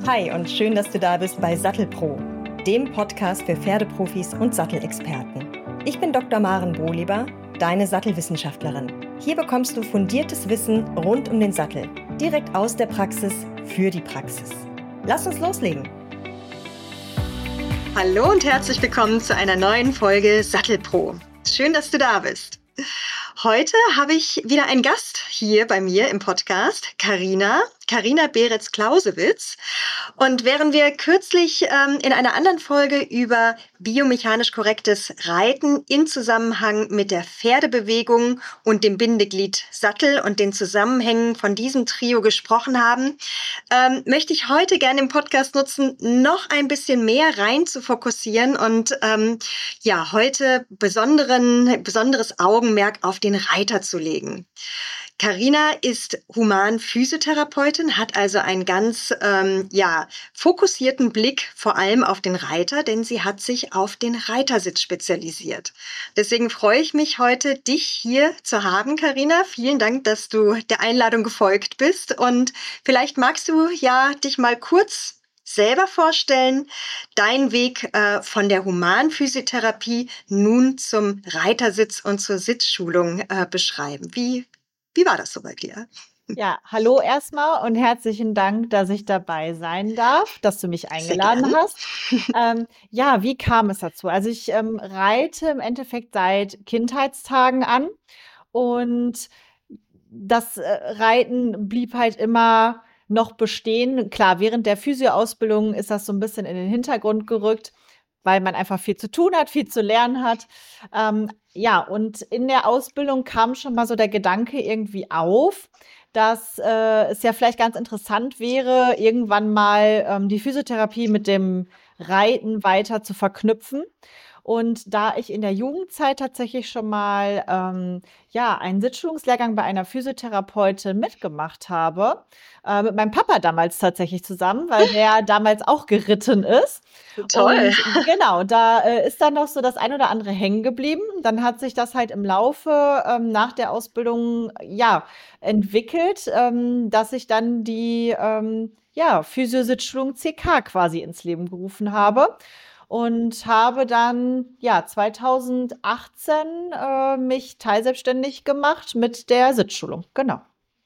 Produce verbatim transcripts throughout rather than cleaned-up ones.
Hi und schön, dass du da bist bei Sattelpro, dem Podcast für Pferdeprofis und Sattelexperten. Ich bin Doktor Maren Bohlieber, deine Sattelwissenschaftlerin. Hier bekommst du fundiertes Wissen rund um den Sattel, direkt aus der Praxis für die Praxis. Lass uns loslegen. Hallo und herzlich willkommen zu einer neuen Folge Sattelpro. Schön, dass du da bist. Heute habe ich wieder einen Gast hier bei mir im Podcast, Carina, Carina Beretz-Clausewitz. Und während wir kürzlich ähm, in einer anderen Folge über biomechanisch korrektes Reiten in Zusammenhang mit der Pferdebewegung und dem Bindeglied Sattel und den Zusammenhängen von diesem Trio gesprochen haben, ähm, möchte ich heute gerne im Podcast nutzen, noch ein bisschen mehr rein zu fokussieren und ähm, ja, heute besonderen, besonderes Augenmerk auf den Reiter zu legen. Carina ist Humanphysiotherapeutin, hat also einen ganz ähm, ja, fokussierten Blick vor allem auf den Reiter, denn sie hat sich auf den Reitersitz spezialisiert. Deswegen freue ich mich heute, dich hier zu haben, Carina. Vielen Dank, dass du der Einladung gefolgt bist. Und vielleicht magst du ja dich mal kurz selber vorstellen, deinen Weg äh, von der Humanphysiotherapie nun zum Reitersitz und zur Sitzschulung äh, beschreiben. Wie Wie war das so bei dir? Ja, hallo erstmal und herzlichen Dank, dass ich dabei sein darf, dass du mich eingeladen hast. Ähm, ja, wie kam es dazu? Also ich ähm, reite im Endeffekt seit Kindheitstagen an und das äh, Reiten blieb halt immer noch bestehen. Klar, während der Physio-Ausbildung ist das so ein bisschen in den Hintergrund gerückt, weil man einfach viel zu tun hat, viel zu lernen hat. Ähm, ja, und in der Ausbildung kam schon mal so der Gedanke irgendwie auf, dass äh, es ja vielleicht ganz interessant wäre, irgendwann mal ähm, die Physiotherapie mit dem Reiten weiter zu verknüpfen. Und da ich in der Jugendzeit tatsächlich schon mal ähm, ja, einen Sitzschulungslehrgang bei einer Physiotherapeutin mitgemacht habe, äh, mit meinem Papa damals tatsächlich zusammen, weil der damals auch geritten ist. Toll. Und genau, da äh, ist dann noch so das ein oder andere hängen geblieben. Dann hat sich das halt im Laufe ähm, nach der Ausbildung ja entwickelt, ähm, dass ich dann die ähm, ja, Physio-Sitzschulung C K quasi ins Leben gerufen habe und habe dann ja zweitausendachtzehn äh, mich teilselbstständig gemacht mit der Sitzschulung. Genau.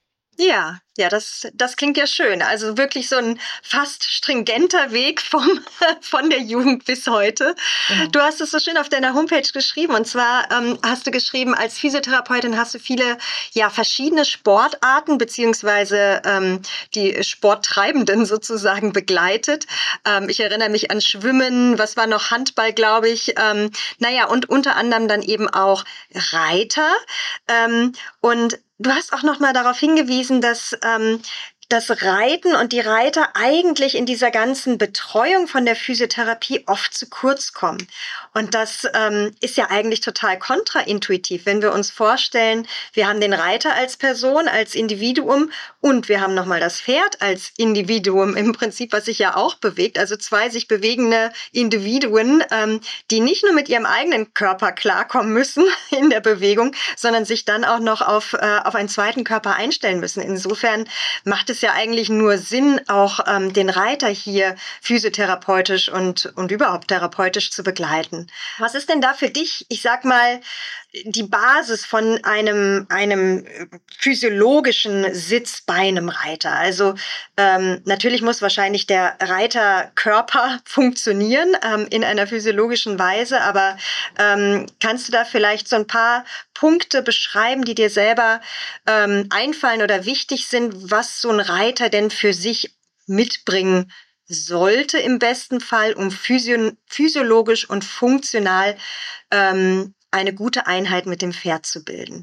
Ja, ja, das, das klingt ja schön. Also wirklich so ein fast stringenter Weg vom, von der Jugend bis heute. Genau. Du hast es so schön auf deiner Homepage geschrieben. Und zwar ähm, hast du geschrieben, als Physiotherapeutin hast du viele ja, verschiedene Sportarten beziehungsweise ähm, die Sporttreibenden sozusagen begleitet. Ähm, ich erinnere mich an Schwimmen, was war noch, Handball, glaube ich. Ähm, naja, und unter anderem dann eben auch Reiter. Ähm, und du hast auch noch mal darauf hingewiesen, dass ähm, das Reiten und die Reiter eigentlich in dieser ganzen Betreuung von der Physiotherapie oft zu kurz kommen. Und das ähm, ist ja eigentlich total kontraintuitiv, wenn wir uns vorstellen, wir haben den Reiter als Person, als Individuum und wir haben nochmal das Pferd als Individuum im Prinzip, was sich ja auch bewegt. Also zwei sich bewegende Individuen, ähm, die nicht nur mit ihrem eigenen Körper klarkommen müssen in der Bewegung, sondern sich dann auch noch auf, äh, auf einen zweiten Körper einstellen müssen. Insofern macht es ja eigentlich nur Sinn, auch ähm, den Reiter hier physiotherapeutisch und, und überhaupt therapeutisch zu begleiten. Was ist denn da für dich, ich sag mal, die Basis von einem, einem physiologischen Sitz bei einem Reiter? Also ähm, natürlich muss wahrscheinlich der Reiterkörper funktionieren ähm, in einer physiologischen Weise, aber ähm, kannst du da vielleicht so ein paar Punkte beschreiben, die dir selber ähm, einfallen oder wichtig sind, was so ein Reiter denn für sich mitbringen sollte im besten Fall, um physio- physiologisch und funktional ähm, eine gute Einheit mit dem Pferd zu bilden?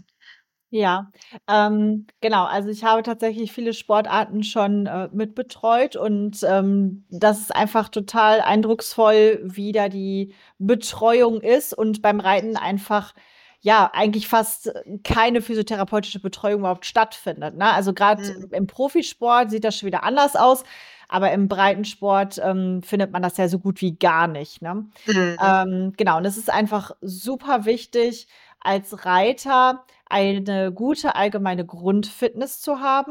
Ja, ähm, genau. Also ich habe tatsächlich viele Sportarten schon äh, mitbetreut und ähm, das ist einfach total eindrucksvoll, wie da die Betreuung ist und beim Reiten einfach ja eigentlich fast keine physiotherapeutische Betreuung überhaupt stattfindet. Ne? Also gerade Mhm. im Profisport sieht das schon wieder anders aus, aber im Breitensport ähm, findet man das ja so gut wie gar nicht. Ne? Mhm. Ähm, genau, und es ist einfach super wichtig, als Reiter eine gute allgemeine Grundfitness zu haben.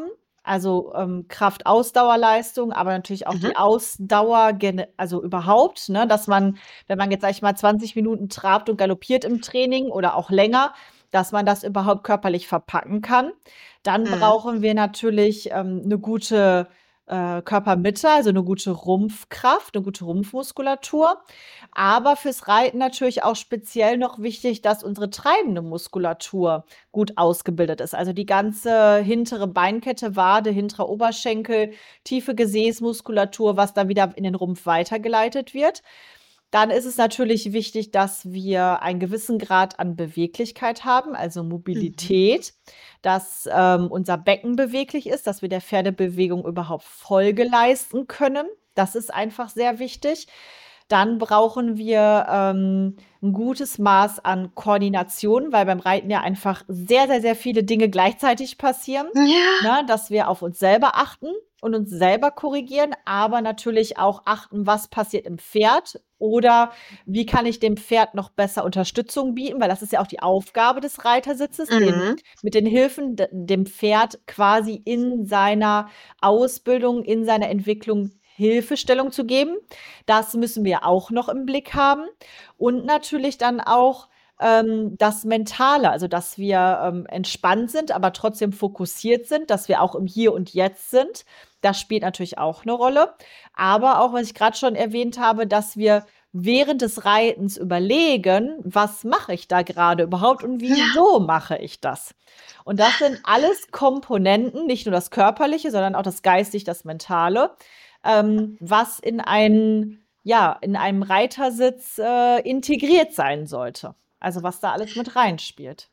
Also ähm, Kraft-Ausdauerleistung, aber natürlich auch Mhm. die Ausdauer, gene- also überhaupt, ne, dass man, wenn man jetzt, sag ich mal, zwanzig Minuten trabt und galoppiert im Training oder auch länger, dass man das überhaupt körperlich verpacken kann. Dann Mhm. brauchen wir natürlich ähm, eine gute äh, Körpermitte, also eine gute Rumpfkraft, eine gute Rumpfmuskulatur. Aber fürs Reiten natürlich auch speziell noch wichtig, dass unsere treibende Muskulatur gut ausgebildet ist. Also die ganze hintere Beinkette, Wade, hinterer Oberschenkel, tiefe Gesäßmuskulatur, was dann wieder in den Rumpf weitergeleitet wird. Dann ist es natürlich wichtig, dass wir einen gewissen Grad an Beweglichkeit haben, also Mhm. Mobilität, dass ähm, unser Becken beweglich ist, dass wir der Pferdebewegung überhaupt Folge leisten können. Das ist einfach sehr wichtig. Dann brauchen wir ähm, ein gutes Maß an Koordination, weil beim Reiten ja einfach sehr, sehr, sehr viele Dinge gleichzeitig passieren, Ja. ne? Dass wir auf uns selber achten und uns selber korrigieren, aber natürlich auch achten, was passiert im Pferd oder wie kann ich dem Pferd noch besser Unterstützung bieten, weil das ist ja auch die Aufgabe des Reitersitzes, den, Mhm. mit den Hilfen de- dem Pferd quasi in seiner Ausbildung, in seiner Entwicklung Hilfestellung zu geben. Das müssen wir auch noch im Blick haben. Und natürlich dann auch ähm, das Mentale, also dass wir ähm, entspannt sind, aber trotzdem fokussiert sind, dass wir auch im Hier und Jetzt sind. Das spielt natürlich auch eine Rolle. Aber auch, was ich gerade schon erwähnt habe, dass wir während des Reitens überlegen, was mache ich da gerade überhaupt und Ja. wieso mache ich das? Und das sind alles Komponenten, nicht nur das Körperliche, sondern auch das Geistig, das Mentale, ähm, was in einen, ja, in einem Reitersitz äh, integriert sein sollte. Also was da alles mit reinspielt.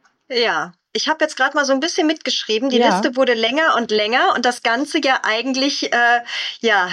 Ja, ich habe jetzt gerade mal so ein bisschen mitgeschrieben. Die Ja, Liste wurde länger und länger und das Ganze ja eigentlich, äh, ja,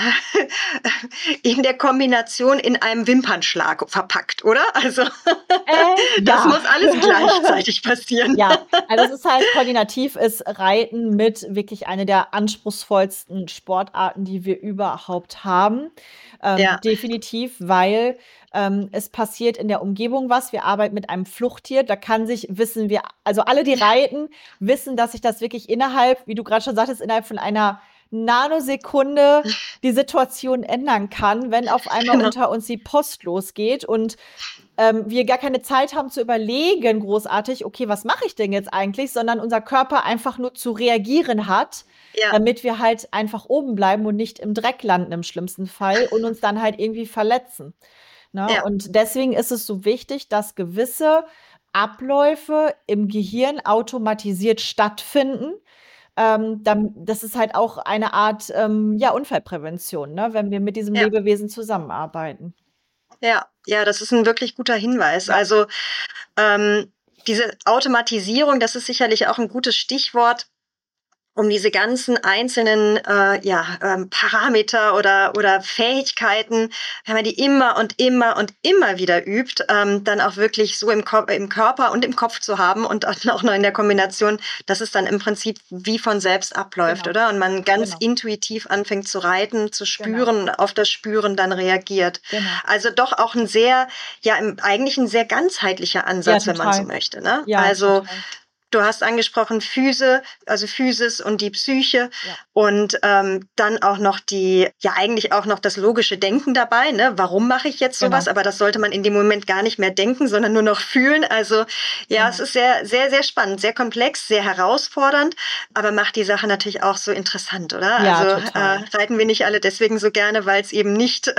in der Kombination in einem Wimpernschlag verpackt, oder? Also, äh, das ja. muss alles gleichzeitig passieren. Ja, also es ist halt koordinativ ist Reiten mit wirklich eine der anspruchsvollsten Sportarten, die wir überhaupt haben. Ähm, Ja. definitiv, weil ähm, es passiert in der Umgebung was. Wir arbeiten mit einem Fluchttier. Da kann sich, wissen wir, also alle, die reiten, wissen, dass sich das wirklich innerhalb, wie du gerade schon sagtest, innerhalb von einer Nanosekunde die Situation ändern kann, wenn auf einmal Genau. unter uns die Post losgeht und ähm, wir gar keine Zeit haben zu überlegen, großartig, okay, was mache ich denn jetzt eigentlich, sondern unser Körper einfach nur zu reagieren hat, Ja, damit wir halt einfach oben bleiben und nicht im Dreck landen im schlimmsten Fall und uns dann halt irgendwie verletzen. Ne? ja, Und deswegen ist es so wichtig, dass gewisse Abläufe im Gehirn automatisiert stattfinden. Ähm, dann, das ist halt auch eine Art ähm, ja, Unfallprävention, ne? Wenn wir mit diesem ja, Lebewesen zusammenarbeiten. ja. Ja, das ist ein wirklich guter Hinweis. Ja, Also, ähm, diese Automatisierung, das ist sicherlich auch ein gutes Stichwort, um diese ganzen einzelnen äh, ja, ähm, Parameter oder, oder Fähigkeiten, wenn man die immer und immer und immer wieder übt, ähm, dann auch wirklich so im, Ko im Körper und im Kopf zu haben und auch noch in der Kombination, dass es dann im Prinzip wie von selbst abläuft, genau, oder? Und man ganz genau, intuitiv anfängt zu reiten, zu genau, spüren und auf das Spüren dann reagiert. genau. Also doch auch ein sehr, ja, im, eigentlich ein sehr ganzheitlicher Ja, Ansatz, wenn man so total. möchte, ne? Ja, Also total. du hast angesprochen Physe, also Physis und die Psyche Ja, und ähm, dann auch noch die, ja eigentlich auch noch das logische Denken dabei, ne? Warum mache ich jetzt sowas? genau, Aber das sollte man in dem Moment gar nicht mehr denken, sondern nur noch fühlen. Also ja, es genau. ist sehr, sehr, sehr spannend, sehr komplex, sehr herausfordernd, aber macht die Sache natürlich auch so interessant, oder? Also Ja, äh, total. reiten wir nicht alle deswegen so gerne, weil es eben nicht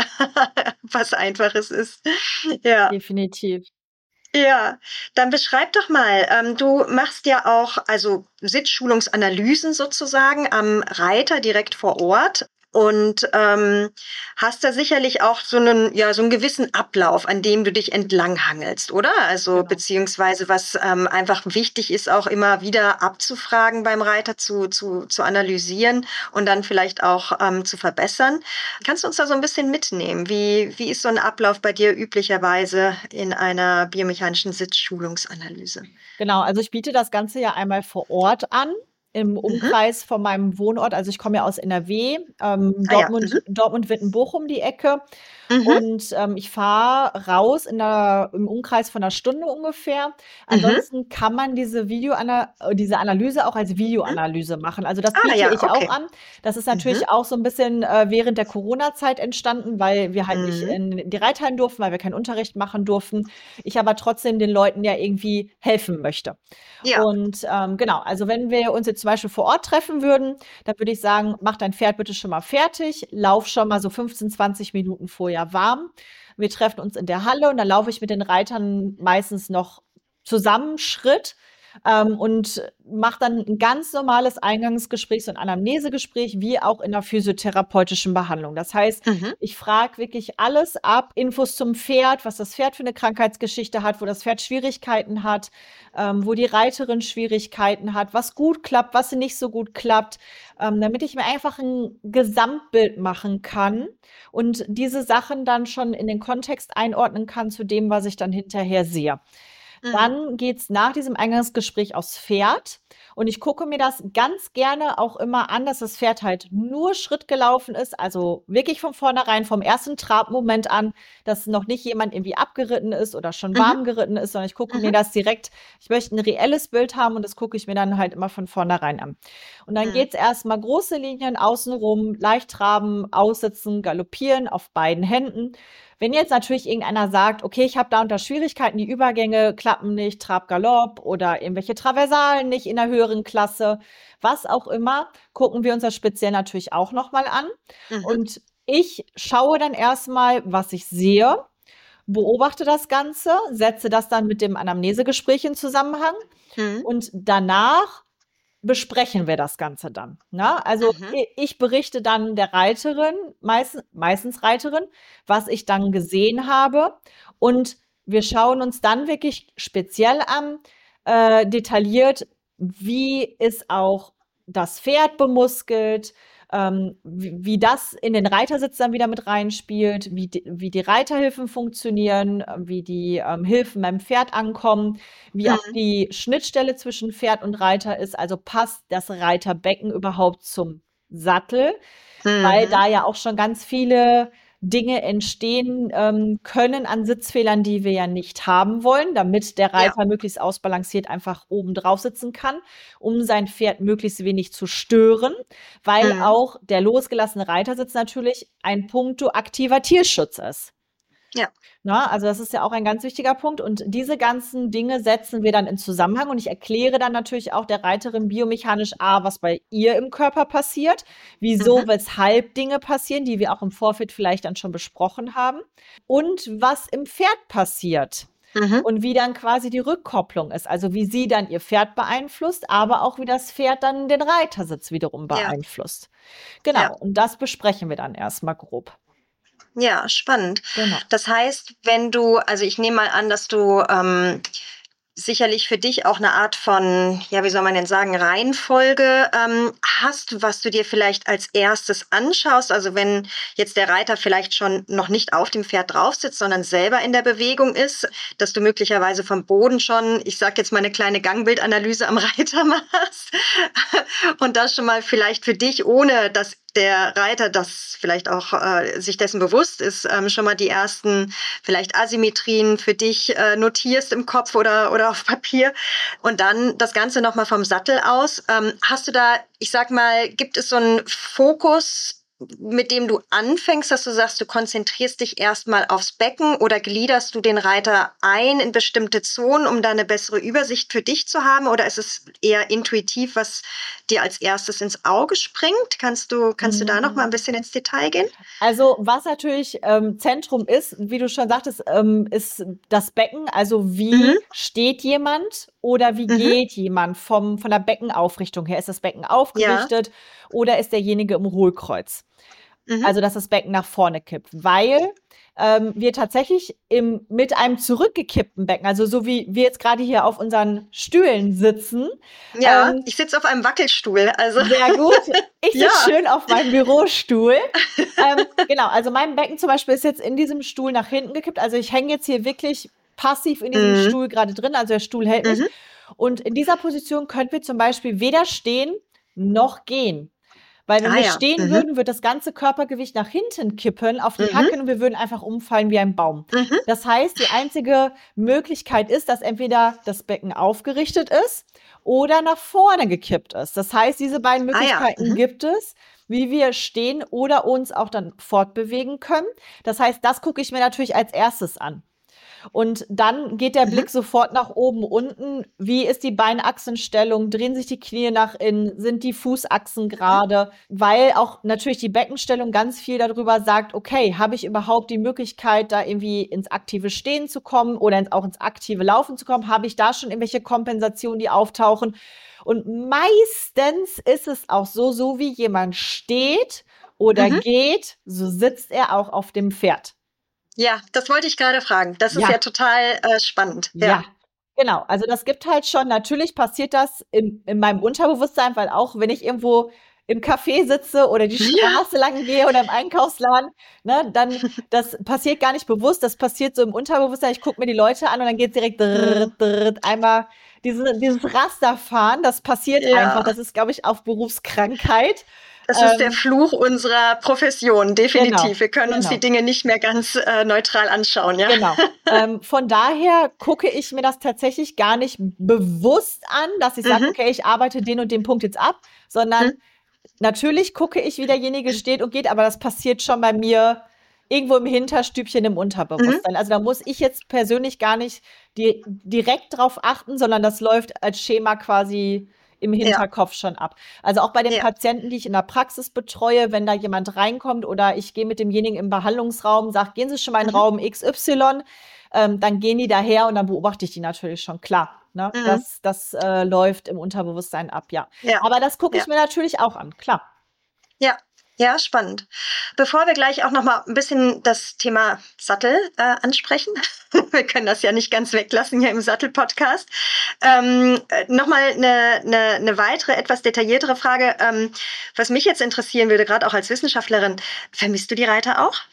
was Einfaches ist. Ja. Definitiv. Ja, dann beschreib doch mal, ähm, du machst ja auch also Sitzschulungsanalysen sozusagen am Reiter direkt vor Ort und ähm, hast da sicherlich auch so einen, ja, so einen gewissen Ablauf, an dem du dich entlanghangelst, oder? Also Genau. beziehungsweise was ähm, einfach wichtig ist, auch immer wieder abzufragen beim Reiter, zu, zu, zu analysieren und dann vielleicht auch ähm, zu verbessern. Kannst du uns da so ein bisschen mitnehmen? Wie, wie ist so ein Ablauf bei dir üblicherweise in einer biomechanischen Sitzschulungsanalyse? Genau, also ich biete das Ganze ja einmal vor Ort an. im Mhm. Umkreis von meinem Wohnort. Also ich komme ja aus N R W, ähm, Ah ja. Dortmund, Mhm. Dortmund-Wittenbochum die Ecke. Mhm. Und ähm, ich fahre raus in der, im Umkreis von einer Stunde ungefähr. Mhm. Ansonsten kann man diese Videoana äh, diese Analyse auch als Mhm. Videoanalyse machen. Also das Ah biete ja, ich auch okay. an. Das ist Mhm. natürlich auch so ein bisschen äh, während der Corona-Zeit entstanden, weil wir halt nicht Mhm. in die Reithallen durften, weil wir keinen Unterricht machen durften. Ich aber trotzdem den Leuten ja irgendwie helfen möchte. Ja. Und ähm, genau, also wenn wir uns jetzt zum Beispiel vor Ort treffen würden, dann würde ich sagen, mach dein Pferd bitte schon mal fertig, lauf schon mal so fünfzehn, zwanzig Minuten vorher warm. Wir treffen uns in der Halle und dann laufe ich mit den Reitern meistens noch zusammen Schritt ähm, und mache dann ein ganz normales Eingangsgespräch, so ein Anamnesegespräch, wie auch in der physiotherapeutischen Behandlung. Das heißt, Mhm. ich frage wirklich alles ab, Infos zum Pferd, was das Pferd für eine Krankheitsgeschichte hat, wo das Pferd Schwierigkeiten hat, ähm, wo die Reiterin Schwierigkeiten hat, was gut klappt, was nicht so gut klappt, ähm, damit ich mir einfach ein Gesamtbild machen kann und diese Sachen dann schon in den Kontext einordnen kann zu dem, was ich dann hinterher sehe. Mhm. Dann geht's nach diesem Eingangsgespräch aufs Pferd und ich gucke mir das ganz gerne auch immer an, dass das Pferd halt nur Schritt gelaufen ist, also wirklich von vornherein, vom ersten Trabmoment an, dass noch nicht jemand irgendwie abgeritten ist oder schon Mhm. warm geritten ist, sondern ich gucke mir Mhm. das direkt, ich möchte ein reelles Bild haben und das gucke ich mir dann halt immer von vornherein an. Und dann Mhm. geht's erstmal große Linien außenrum, leicht traben, aussitzen, galoppieren auf beiden Händen. Wenn jetzt natürlich irgendeiner sagt, okay, ich habe da unter Schwierigkeiten, die Übergänge klappen nicht, Trab, Galopp oder irgendwelche Traversalen nicht in der höheren Klasse, was auch immer, gucken wir uns das speziell natürlich auch nochmal an. Mhm. Und ich schaue dann erstmal, was ich sehe, beobachte das Ganze, setze das dann mit dem Anamnesegespräch in Zusammenhang Mhm. und danach besprechen wir das Ganze dann. Ne? Also Mhm. i- ich berichte dann der Reiterin, meistens, meistens Reiterin, was ich dann gesehen habe. Und wir schauen uns dann wirklich speziell an, äh, detailliert, wie ist auch das Pferd bemuskelt, ähm, wie, wie das in den Reitersitz dann wieder mit reinspielt, wie die, wie die Reiterhilfen funktionieren, äh, wie die ähm, Hilfen beim Pferd ankommen, wie auch Mhm. die Schnittstelle zwischen Pferd und Reiter ist. Also passt das Reiterbecken überhaupt zum Sattel, weil Mhm. da ja auch schon ganz viele Dinge entstehen ähm, können an Sitzfehlern, die wir ja nicht haben wollen, damit der Ja. Reiter möglichst ausbalanciert einfach oben drauf sitzen kann, um sein Pferd möglichst wenig zu stören, weil Mhm. auch der losgelassene Reitersitz natürlich ein Punkto aktiver Tierschutz ist. Ja. Na, also das ist ja auch ein ganz wichtiger Punkt. Und diese ganzen Dinge setzen wir dann in Zusammenhang. Und ich erkläre dann natürlich auch der Reiterin biomechanisch A, was bei ihr im Körper passiert, wieso, Mhm. weshalb Dinge passieren, die wir auch im Vorfeld vielleicht dann schon besprochen haben. Und was im Pferd passiert. Mhm. Und wie dann quasi die Rückkopplung ist. Also wie sie dann ihr Pferd beeinflusst, aber auch wie das Pferd dann den Reitersitz wiederum Ja. beeinflusst. Ja. Genau. Und das besprechen wir dann erstmal grob. Ja, spannend. Genau. Das heißt, wenn du, also ich nehme mal an, dass du ähm, sicherlich für dich auch eine Art von, ja, wie soll man denn sagen, Reihenfolge ähm, hast, was du dir vielleicht als erstes anschaust. Also wenn jetzt der Reiter vielleicht schon noch nicht auf dem Pferd drauf sitzt, sondern selber in der Bewegung ist, dass du möglicherweise vom Boden schon, ich sage jetzt mal, eine kleine Gangbildanalyse am Reiter machst und das schon mal vielleicht für dich, ohne dass der Reiter das vielleicht auch äh, sich dessen bewusst ist, ähm, schon mal die ersten vielleicht Asymmetrien für dich äh, notierst im Kopf oder, oder auf Papier und dann das Ganze nochmal vom Sattel aus. Ähm, hast du da, ich sag mal, gibt es so einen Fokus, mit dem du anfängst, dass du sagst, du konzentrierst dich erstmal aufs Becken oder gliederst du den Reiter ein in bestimmte Zonen, um da eine bessere Übersicht für dich zu haben? Oder ist es eher intuitiv, was dir als erstes ins Auge springt? Kannst du, kannst du da noch mal ein Mm. bisschen ins Detail gehen? Also, was natürlich ähm, Zentrum ist, wie du schon sagtest, ähm, ist das Becken. Also, Mhm, wie steht jemand oder wie mhm, geht jemand vom, von der Beckenaufrichtung her? Ist das Becken ja, aufgerichtet oder ist derjenige im Hohlkreuz? mhm, Also, dass das Becken nach vorne kippt, weil ähm, wir tatsächlich im, mit einem zurückgekippten Becken, also so wie wir jetzt gerade hier auf unseren Stühlen sitzen, ja. ähm, Ich sitze auf einem Wackelstuhl, also sehr gut. Ich ja. sitze schön auf meinem Bürostuhl. Ähm, genau, also mein Becken zum Beispiel ist jetzt in diesem Stuhl nach hinten gekippt. Also ich hänge jetzt hier wirklich passiv in diesem Mhm, Stuhl gerade drin. Also der Stuhl hält mich. mhm, Und in dieser Position könnten wir zum Beispiel weder stehen noch gehen. Weil wenn Ah wir ja. stehen Mhm. würden, wird das ganze Körpergewicht nach hinten kippen, auf die Mhm. Hacken und wir würden einfach umfallen wie ein Baum. Mhm. Das heißt, die einzige Möglichkeit ist, dass entweder das Becken aufgerichtet ist oder nach vorne gekippt ist. Das heißt, diese beiden Ah ja. Möglichkeiten Mhm. gibt es, wie wir stehen oder uns auch dann fortbewegen können. Das heißt, das gucke ich mir natürlich als erstes an. Und dann geht der Mhm. Blick sofort nach oben, unten. Wie ist die Beinachsenstellung? Drehen sich die Knie nach innen? Sind die Fußachsen Mhm. gerade? Weil auch natürlich die Beckenstellung ganz viel darüber sagt, okay, habe ich überhaupt die Möglichkeit, da irgendwie ins aktive Stehen zu kommen oder ins, auch ins aktive Laufen zu kommen? Habe ich da schon irgendwelche Kompensationen, die auftauchen? Und meistens ist es auch so, so wie jemand steht oder Mhm. geht, so sitzt er auch auf dem Pferd. Ja, das wollte ich gerade fragen. Das ist ja Ja. total äh, spannend. Ja, Ja. genau. Also das gibt halt schon, natürlich passiert das in, in meinem Unterbewusstsein, weil auch wenn ich irgendwo im Café sitze oder die Ja. Straße lang gehe oder im Einkaufsladen, ne, dann, das passiert gar nicht bewusst, das passiert so im Unterbewusstsein. Ich gucke mir die Leute an und dann geht direkt drrrt, Mhm. drrrt, einmal diese, dieses Rasterfahren, das passiert einfach. Ja. Das ist, glaube ich, auch Berufskrankheit. Das ist der Ähm, Fluch unserer Profession, definitiv. genau, Wir können uns genau. die Dinge nicht mehr ganz äh, neutral anschauen, ja. Genau. Ähm, von daher gucke ich mir das tatsächlich gar nicht bewusst an, dass ich sage, Mhm. okay, ich arbeite den und den Punkt jetzt ab, sondern Mhm. natürlich gucke ich, wie derjenige steht und geht, aber das passiert schon bei mir irgendwo im Hinterstübchen im Mhm. Unterbewusstsein. Also da muss ich jetzt persönlich gar nicht di direkt drauf achten, sondern das läuft als Schema quasi im Ja. Hinterkopf schon ab. Also auch bei den Ja. Patienten, die ich in der Praxis betreue, wenn da jemand reinkommt oder ich gehe mit demjenigen im Behandlungsraum, sage, gehen Sie schon mal in Mhm. Raum X Y, ähm, dann gehen die daher und dann beobachte ich die natürlich schon, klar. Ne? Mhm. Das, das äh, läuft im Unterbewusstsein ab, ja. Ja. Aber das gucke Ja. ich mir natürlich auch an, klar. Ja. Ja, spannend. Bevor wir gleich auch noch mal ein bisschen das Thema Sattel äh, ansprechen, wir können das ja nicht ganz weglassen hier im Sattel-Podcast, ähm, äh, noch mal eine, eine, eine weitere, etwas detailliertere Frage. Ähm, was mich jetzt interessieren würde, gerade auch als Wissenschaftlerin, vermisst du die Reiter auch?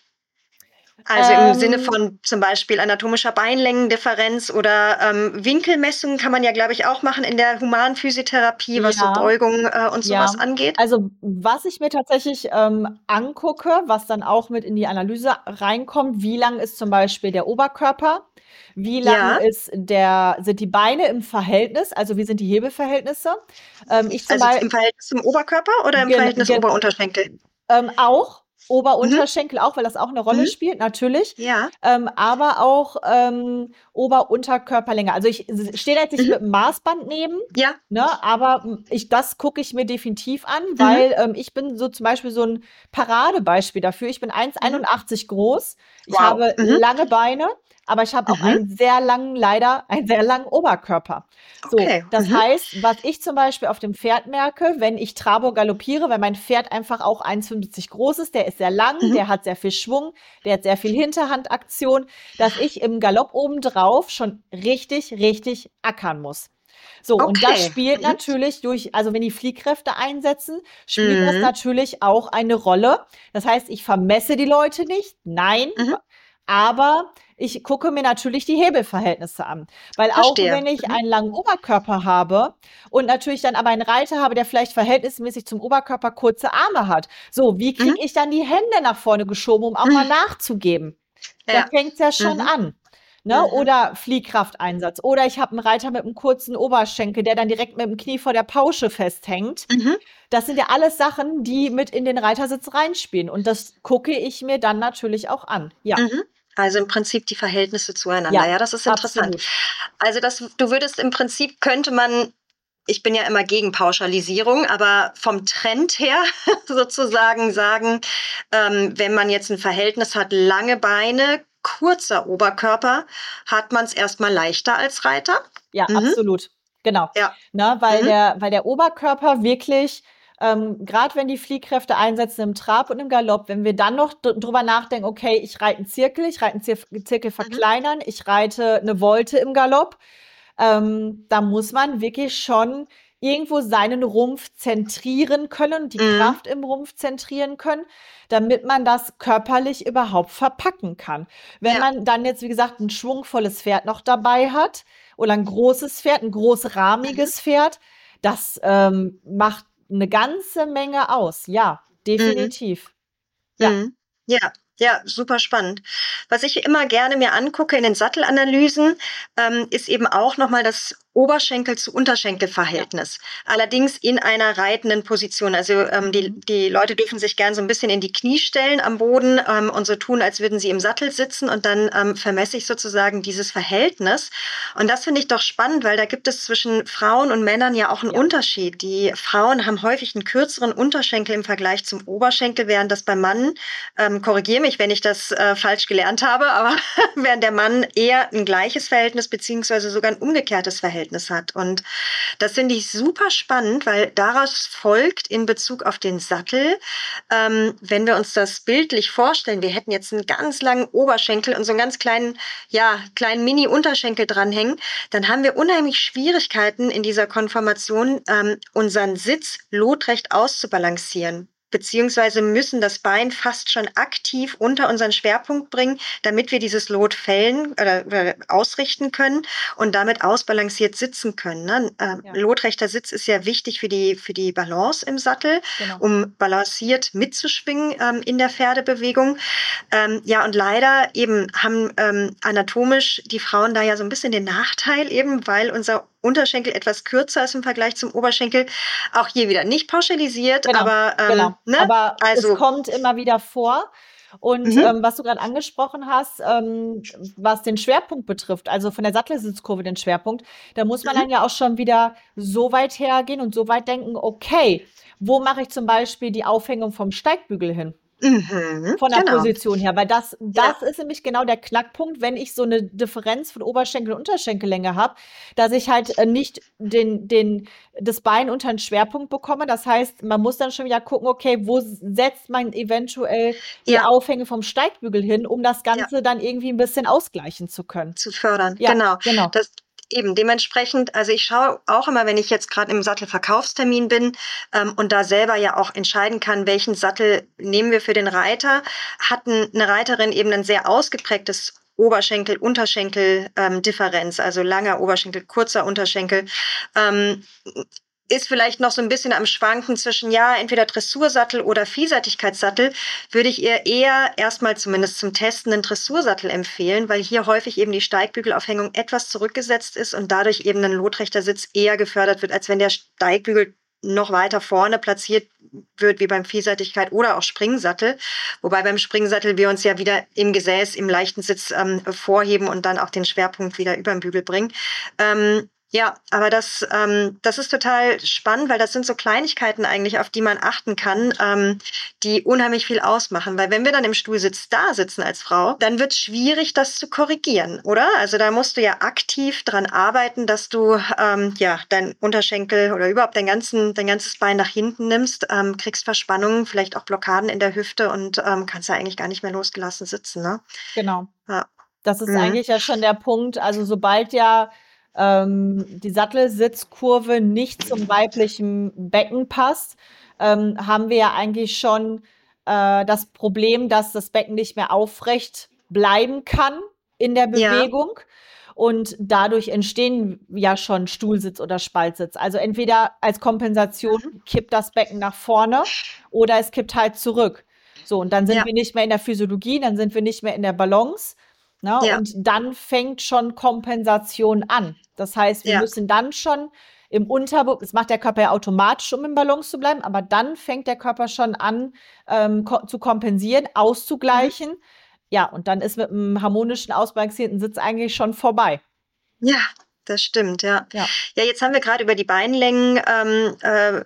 Also im Sinne Ähm, von zum Beispiel anatomischer Beinlängendifferenz oder ähm, Winkelmessungen kann man ja, glaube ich, auch machen in der Humanphysiotherapie, was so ja, Beugung äh, und sowas ja. angeht. Also was ich mir tatsächlich ähm, angucke, was dann auch mit in die Analyse reinkommt, wie lang ist zum Beispiel der Oberkörper, wie lang Ja, ist der, sind die Beine im Verhältnis, also wie sind die Hebelverhältnisse. Ähm, ich zum also Beispiel im Verhältnis zum Oberkörper oder im gen, Verhältnis gen, Ober-Unterschenkel? Ähm, auch Mhm. Ober-Unterschenkel auch, weil das auch eine Rolle Mhm. spielt, natürlich. Ja. Ähm, aber auch ähm, Ober-Unterkörperlänge. Also ich stehe da jetzt nicht Mhm. mit dem Maßband neben, Ja. ne, aber m, ich, das gucke ich mir definitiv an, Mhm. weil ähm, ich bin so zum Beispiel so ein Paradebeispiel dafür. Ich bin Mhm. eins Komma einundachtzig groß, ich Wow. habe Mhm. lange Beine, aber ich habe auch Mhm. einen sehr langen, leider einen sehr langen Oberkörper. So, Okay. das Mhm. heißt, was ich zum Beispiel auf dem Pferd merke, wenn ich Trabo galoppiere, weil mein Pferd einfach auch eins Komma fünfzig groß ist, der ist sehr lang, Mhm. der hat sehr viel Schwung, der hat sehr viel Hinterhandaktion, dass ich im Galopp obendrauf schon richtig, richtig ackern muss. So, und das Okay. spielt Mhm. natürlich durch, also wenn die Fliehkräfte einsetzen, spielt das Mhm. natürlich auch eine Rolle. Das heißt, ich vermesse die Leute nicht, nein, Mhm. aber ich gucke mir natürlich die Hebelverhältnisse an. Weil auch Verstehe. wenn ich Mhm. einen langen Oberkörper habe und natürlich dann aber einen Reiter habe, der vielleicht verhältnismäßig zum Oberkörper kurze Arme hat, so, wie Mhm. kriege ich dann die Hände nach vorne geschoben, um auch mal Mhm. nachzugeben? Da Ja. fängt's ja schon Mhm. an. Ne? Mhm. Oder Fliehkrafteinsatz. Oder ich habe einen Reiter mit einem kurzen Oberschenkel, der dann direkt mit dem Knie vor der Pausche festhängt. Mhm. Das sind ja alles Sachen, die mit in den Reitersitz reinspielen. Und das gucke ich mir dann natürlich auch an. Ja, Mhm. Also im Prinzip die Verhältnisse zueinander. ja, Ja, das ist interessant. absolut. Also das, du würdest im Prinzip, könnte man, ich bin ja immer gegen Pauschalisierung, aber vom Trend her sozusagen sagen, ähm, wenn man jetzt ein Verhältnis hat, lange Beine, kurzer Oberkörper, hat man es erstmal leichter als Reiter. Ja, Mhm. absolut. Genau. Ja. Ne, weil Mhm. der, weil der Oberkörper wirklich, ähm, gerade wenn die Fliehkräfte einsetzen im Trab und im Galopp, wenn wir dann noch dr- drüber nachdenken, okay, ich reite einen Zirkel, ich reite einen Zir Zirkel Mhm. verkleinern, ich reite eine Volte im Galopp, ähm, da muss man wirklich schon irgendwo seinen Rumpf zentrieren können, die Mhm. Kraft im Rumpf zentrieren können, damit man das körperlich überhaupt verpacken kann. Wenn Ja. man dann jetzt, wie gesagt, ein schwungvolles Pferd noch dabei hat oder ein großes Pferd, ein großrahmiges Pferd. Das ähm, macht eine ganze Menge aus. Ja, Mhm. definitiv. Ja. Mhm. Ja, ja, super spannend. Was ich immer gerne mir angucke in den Sattelanalysen, ähm, ist eben auch nochmal das Oberschenkel zu Ja. Unterschenkelverhältnis. Allerdings in einer reitenden Position. Also ähm, die, Mhm. die Leute dürfen sich gern so ein bisschen in die Knie stellen am Boden ähm, und so tun, als würden sie im Sattel sitzen, und dann ähm, vermesse ich sozusagen dieses Verhältnis. Und das finde ich doch spannend, weil da gibt es zwischen Frauen und Männern ja auch einen Ja. Unterschied. Die Frauen haben häufig einen kürzeren Unterschenkel im Vergleich zum Oberschenkel, während das beim Mann, ähm, korrigiere mich, wenn ich das äh, falsch gelernt habe, aber während der Mann eher ein gleiches Verhältnis beziehungsweise sogar ein umgekehrtes Verhältnis hat. Und das finde ich super spannend, weil daraus folgt in Bezug auf den Sattel, ähm, wenn wir uns das bildlich vorstellen, wir hätten jetzt einen ganz langen Oberschenkel und so einen ganz kleinen, ja, kleinen Mini-Unterschenkel dranhängen, dann haben wir unheimlich Schwierigkeiten in dieser Konformation, ähm, unseren Sitz lotrecht auszubalancieren. Beziehungsweise müssen das Bein fast schon aktiv unter unseren Schwerpunkt bringen, damit wir dieses Lot fällen oder, oder ausrichten können und damit ausbalanciert sitzen können. Ne? Ähm, Ja. lotrechter Sitz ist ja wichtig für die, für die Balance im Sattel, Genau. um balanciert mitzuschwingen ähm, in der Pferdebewegung. Ähm, ja, und leider eben haben ähm, anatomisch die Frauen da ja so ein bisschen den Nachteil, eben weil unser Unterschenkel etwas kürzer ist im Vergleich zum Oberschenkel. Auch hier wieder nicht pauschalisiert, Genau, aber genau. ähm, ne? Aber es Also, kommt immer wieder vor. Und mhm, ähm, was du gerade angesprochen hast, ähm, was den Schwerpunkt betrifft, also von der Sattelsitzkurve den Schwerpunkt, da muss man mhm, dann ja auch schon wieder so weit hergehen und so weit denken, okay, wo mache ich zum Beispiel die Aufhängung vom Steigbügel hin? mhm, Von der genau. Position her, weil das Ja, das ist nämlich genau der Knackpunkt, wenn ich so eine Differenz von Oberschenkel und Unterschenkellänge habe, dass ich halt, äh, nicht den den das Bein unter 'n Schwerpunkt bekomme. Das heißt, man muss dann schon wieder gucken, okay, wo s setzt man eventuell die ja, Aufhänge vom Steigbügel hin, um das ja. Ganze dann irgendwie ein bisschen ausgleichen zu können. Zu fördern, Ja, genau. genau. Das eben dementsprechend, also ich schaue auch immer, wenn ich jetzt gerade im Sattelverkaufstermin bin ähm, und da selber ja auch entscheiden kann, welchen Sattel nehmen wir für den Reiter, hat n- eine Reiterin eben ein sehr ausgeprägtes Oberschenkel-Unterschenkel-Differenz, also langer Oberschenkel, kurzer Unterschenkel. Ähm, ist vielleicht noch so ein bisschen am Schwanken zwischen, ja, entweder Dressursattel oder Vielseitigkeitssattel, würde ich ihr eher erstmal zumindest zum Testen einen Dressursattel empfehlen, weil hier häufig eben die Steigbügelaufhängung etwas zurückgesetzt ist und dadurch eben ein lotrechter Sitz eher gefördert wird, als wenn der Steigbügel noch weiter vorne platziert wird, wie beim Vielseitigkeit oder auch Springsattel. Wobei beim Springsattel wir uns ja wieder im Gesäß, im leichten Sitz ähm, vorheben und dann auch den Schwerpunkt wieder über den Bügel bringen. Ähm, ja, aber das, ähm, das ist total spannend, weil das sind so Kleinigkeiten eigentlich, auf die man achten kann, ähm, die unheimlich viel ausmachen. Weil wenn wir dann im Stuhlsitz da sitzen als Frau, dann wird es schwierig, das zu korrigieren, oder? Also da musst du ja aktiv dran arbeiten, dass du ähm, ja dein Unterschenkel oder überhaupt dein, ganzen, dein ganzes Bein nach hinten nimmst, ähm, kriegst Verspannungen, vielleicht auch Blockaden in der Hüfte und ähm, kannst ja eigentlich gar nicht mehr losgelassen sitzen, ne? Genau. Ja. Das ist Mhm. eigentlich ja schon der Punkt. Also sobald ja ähm, die Sattelsitzkurve nicht zum weiblichen Becken passt, ähm, haben wir ja eigentlich schon äh, das Problem, dass das Becken nicht mehr aufrecht bleiben kann in der Ja. Bewegung. Und dadurch entstehen ja schon Stuhlsitz oder Spaltsitz. Also entweder als Kompensation Mhm. kippt das Becken nach vorne oder es kippt halt zurück. So, und dann sind Ja. wir nicht mehr in der Physiologie, dann sind wir nicht mehr in der Balance. Ne? Ja. Und dann fängt schon Kompensation an. Das heißt, wir Ja. müssen dann schon im Unterbewusstsein, das macht der Körper ja automatisch, um im Balance zu bleiben, aber dann fängt der Körper schon an, ähm, ko zu kompensieren, Mhm. auszugleichen. Ja, und dann ist mit einem harmonischen, ausbalancierten Sitz eigentlich schon vorbei. Ja, das stimmt, ja. Ja. Ja, jetzt haben wir gerade über die Beinlängen, ähm, äh,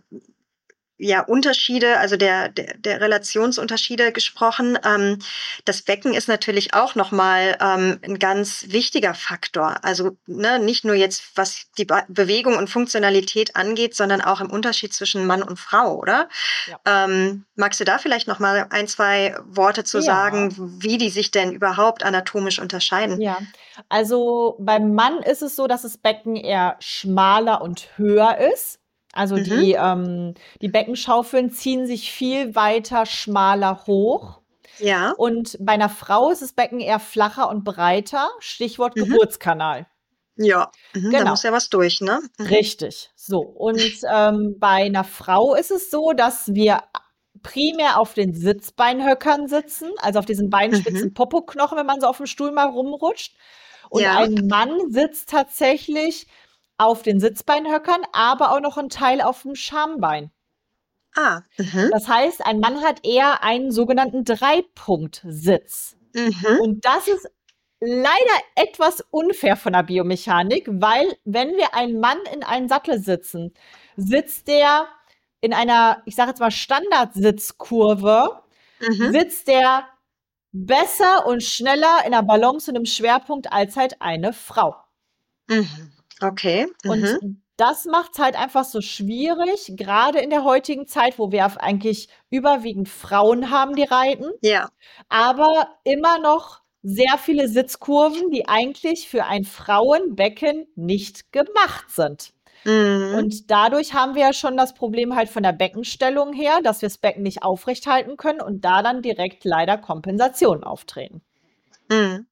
ja, Unterschiede, also der, der, der Relationsunterschiede gesprochen. Ähm, das Becken ist natürlich auch nochmal ähm, ein ganz wichtiger Faktor. Also ne, nicht nur jetzt, was die Be Bewegung und Funktionalität angeht, sondern auch im Unterschied zwischen Mann und Frau, oder? Ja. Ähm, magst du da vielleicht nochmal ein, zwei Worte zu Ja. sagen, wie die sich denn überhaupt anatomisch unterscheiden? Ja, also beim Mann ist es so, dass das Becken eher schmaler und höher ist. Also Mhm. die, ähm, die Beckenschaufeln ziehen sich viel weiter schmaler hoch. Ja. Und bei einer Frau ist das Becken eher flacher und breiter. Stichwort Mhm. Geburtskanal. Ja, mhm, da Genau. muss ja was durch, ne? Mhm. Richtig. So. Und ähm, bei einer Frau ist es so, dass wir primär auf den Sitzbeinhöckern sitzen, also auf diesen Mhm. Beinspitzen Popoknochen, wenn man so auf dem Stuhl mal rumrutscht. Und Ja. ein Mann sitzt tatsächlich auf den Sitzbeinhöckern, aber auch noch ein Teil auf dem Schambein. Ah. Mhm. Das heißt, ein Mann hat eher einen sogenannten Dreipunktsitz. Mhm. Und das ist leider etwas unfair von der Biomechanik, weil wenn wir einen Mann in einen Sattel sitzen, sitzt der in einer, ich sage jetzt mal, Standardsitzkurve, Mhm. sitzt der besser und schneller in der Balance und im Schwerpunkt als halt eine Frau. Mhm. Okay. Und Mhm. das macht es halt einfach so schwierig, gerade in der heutigen Zeit, wo wir eigentlich überwiegend Frauen haben, die reiten, Ja. aber immer noch sehr viele Sitzkurven, die eigentlich für ein Frauenbecken nicht gemacht sind. Mhm. Und dadurch haben wir ja schon das Problem halt von der Beckenstellung her, dass wir das Becken nicht aufrecht halten können und da dann direkt leider Kompensationen auftreten. Mhm.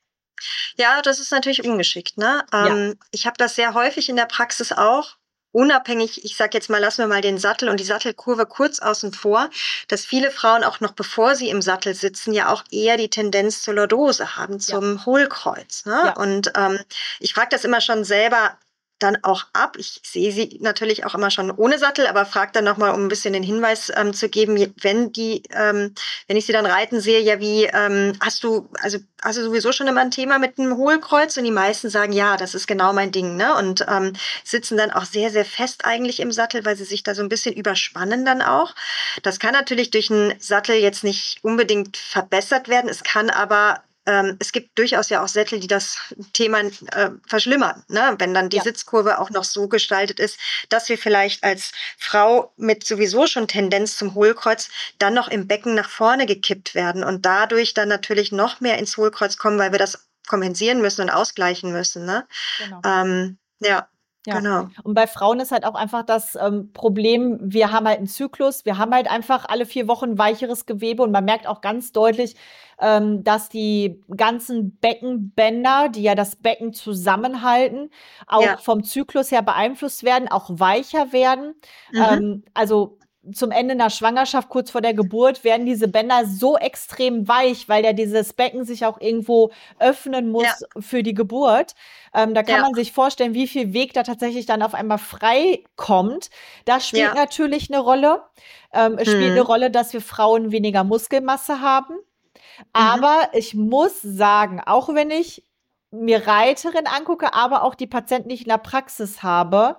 Ja, das ist natürlich ungeschickt, ne? Ja, Ähm, ich habe das sehr häufig in der Praxis auch, unabhängig, ich sage jetzt mal, lassen wir mal den Sattel und die Sattelkurve kurz außen vor, dass viele Frauen auch noch bevor sie im Sattel sitzen, ja auch eher die Tendenz zur Lordose haben, ja, zum Hohlkreuz, ne? ja, Und ähm, ich frage das immer schon selber dann auch ab. Ich sehe sie natürlich auch immer schon ohne Sattel, aber frage dann nochmal, um ein bisschen den Hinweis ähm, zu geben, je- wenn die, ähm, wenn ich sie dann reiten sehe, ja, wie ähm, hast du, also hast du sowieso schon immer ein Thema mit einem Hohlkreuz? Und die meisten sagen, ja, das ist genau mein Ding, ne? Und ähm, sitzen dann auch sehr, sehr fest eigentlich im Sattel, weil sie sich da so ein bisschen überspannen dann auch. Das kann natürlich durch einen Sattel jetzt nicht unbedingt verbessert werden. Es kann aber ähm, es gibt durchaus ja auch Sättel, die das Thema äh, verschlimmern, ne? Wenn dann die ja, Sitzkurve auch noch so gestaltet ist, dass wir vielleicht als Frau mit sowieso schon Tendenz zum Hohlkreuz dann noch im Becken nach vorne gekippt werden und dadurch dann natürlich noch mehr ins Hohlkreuz kommen, weil wir das kompensieren müssen und ausgleichen müssen, ne? genau. Ähm, ja, Ja. genau. Und bei Frauen ist halt auch einfach das ähm, Problem, wir haben halt einen Zyklus, wir haben halt einfach alle vier Wochen weicheres Gewebe und man merkt auch ganz deutlich, ähm, dass die ganzen Beckenbänder, die ja das Becken zusammenhalten, Ja. auch vom Zyklus her beeinflusst werden, auch weicher werden. Mhm. Ähm, also zum Ende einer Schwangerschaft, kurz vor der Geburt, werden diese Bänder so extrem weich, weil ja dieses Becken sich auch irgendwo öffnen Ja. muss für die Geburt. Ähm, da kann Ja. man sich vorstellen, wie viel Weg da tatsächlich dann auf einmal frei kommt. Das spielt Ja. natürlich eine Rolle. Ähm, es spielt eine Mhm. Rolle, dass wir Frauen weniger Muskelmasse haben. Mhm. Aber ich muss sagen, auch wenn ich mir Reiterinnen angucke, aber auch die Patienten, die ich in der Praxis habe,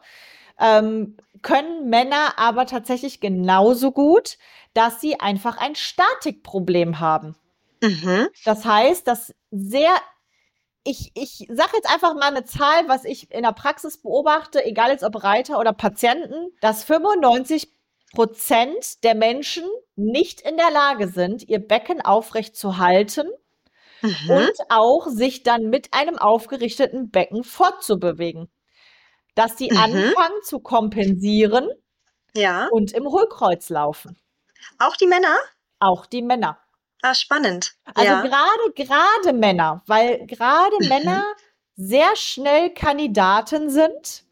ähm, können Männer aber tatsächlich genauso gut, dass sie einfach ein Statikproblem haben. Mhm. Das heißt, dass sehr ich, ich sage jetzt einfach mal eine Zahl, was ich in der Praxis beobachte, egal jetzt ob Reiter oder Patienten, dass fünfundneunzig Prozent der Menschen nicht in der Lage sind, ihr Becken aufrecht zu halten und Mhm. auch sich dann mit einem aufgerichteten Becken fortzubewegen. Dass sie Mhm. anfangen zu kompensieren Ja. und im Hohlkreuz laufen. Auch die Männer? Auch die Männer. Ah, spannend. Also Ja. gerade gerade Männer, weil gerade Männer Mhm. sehr schnell Kandidaten sind,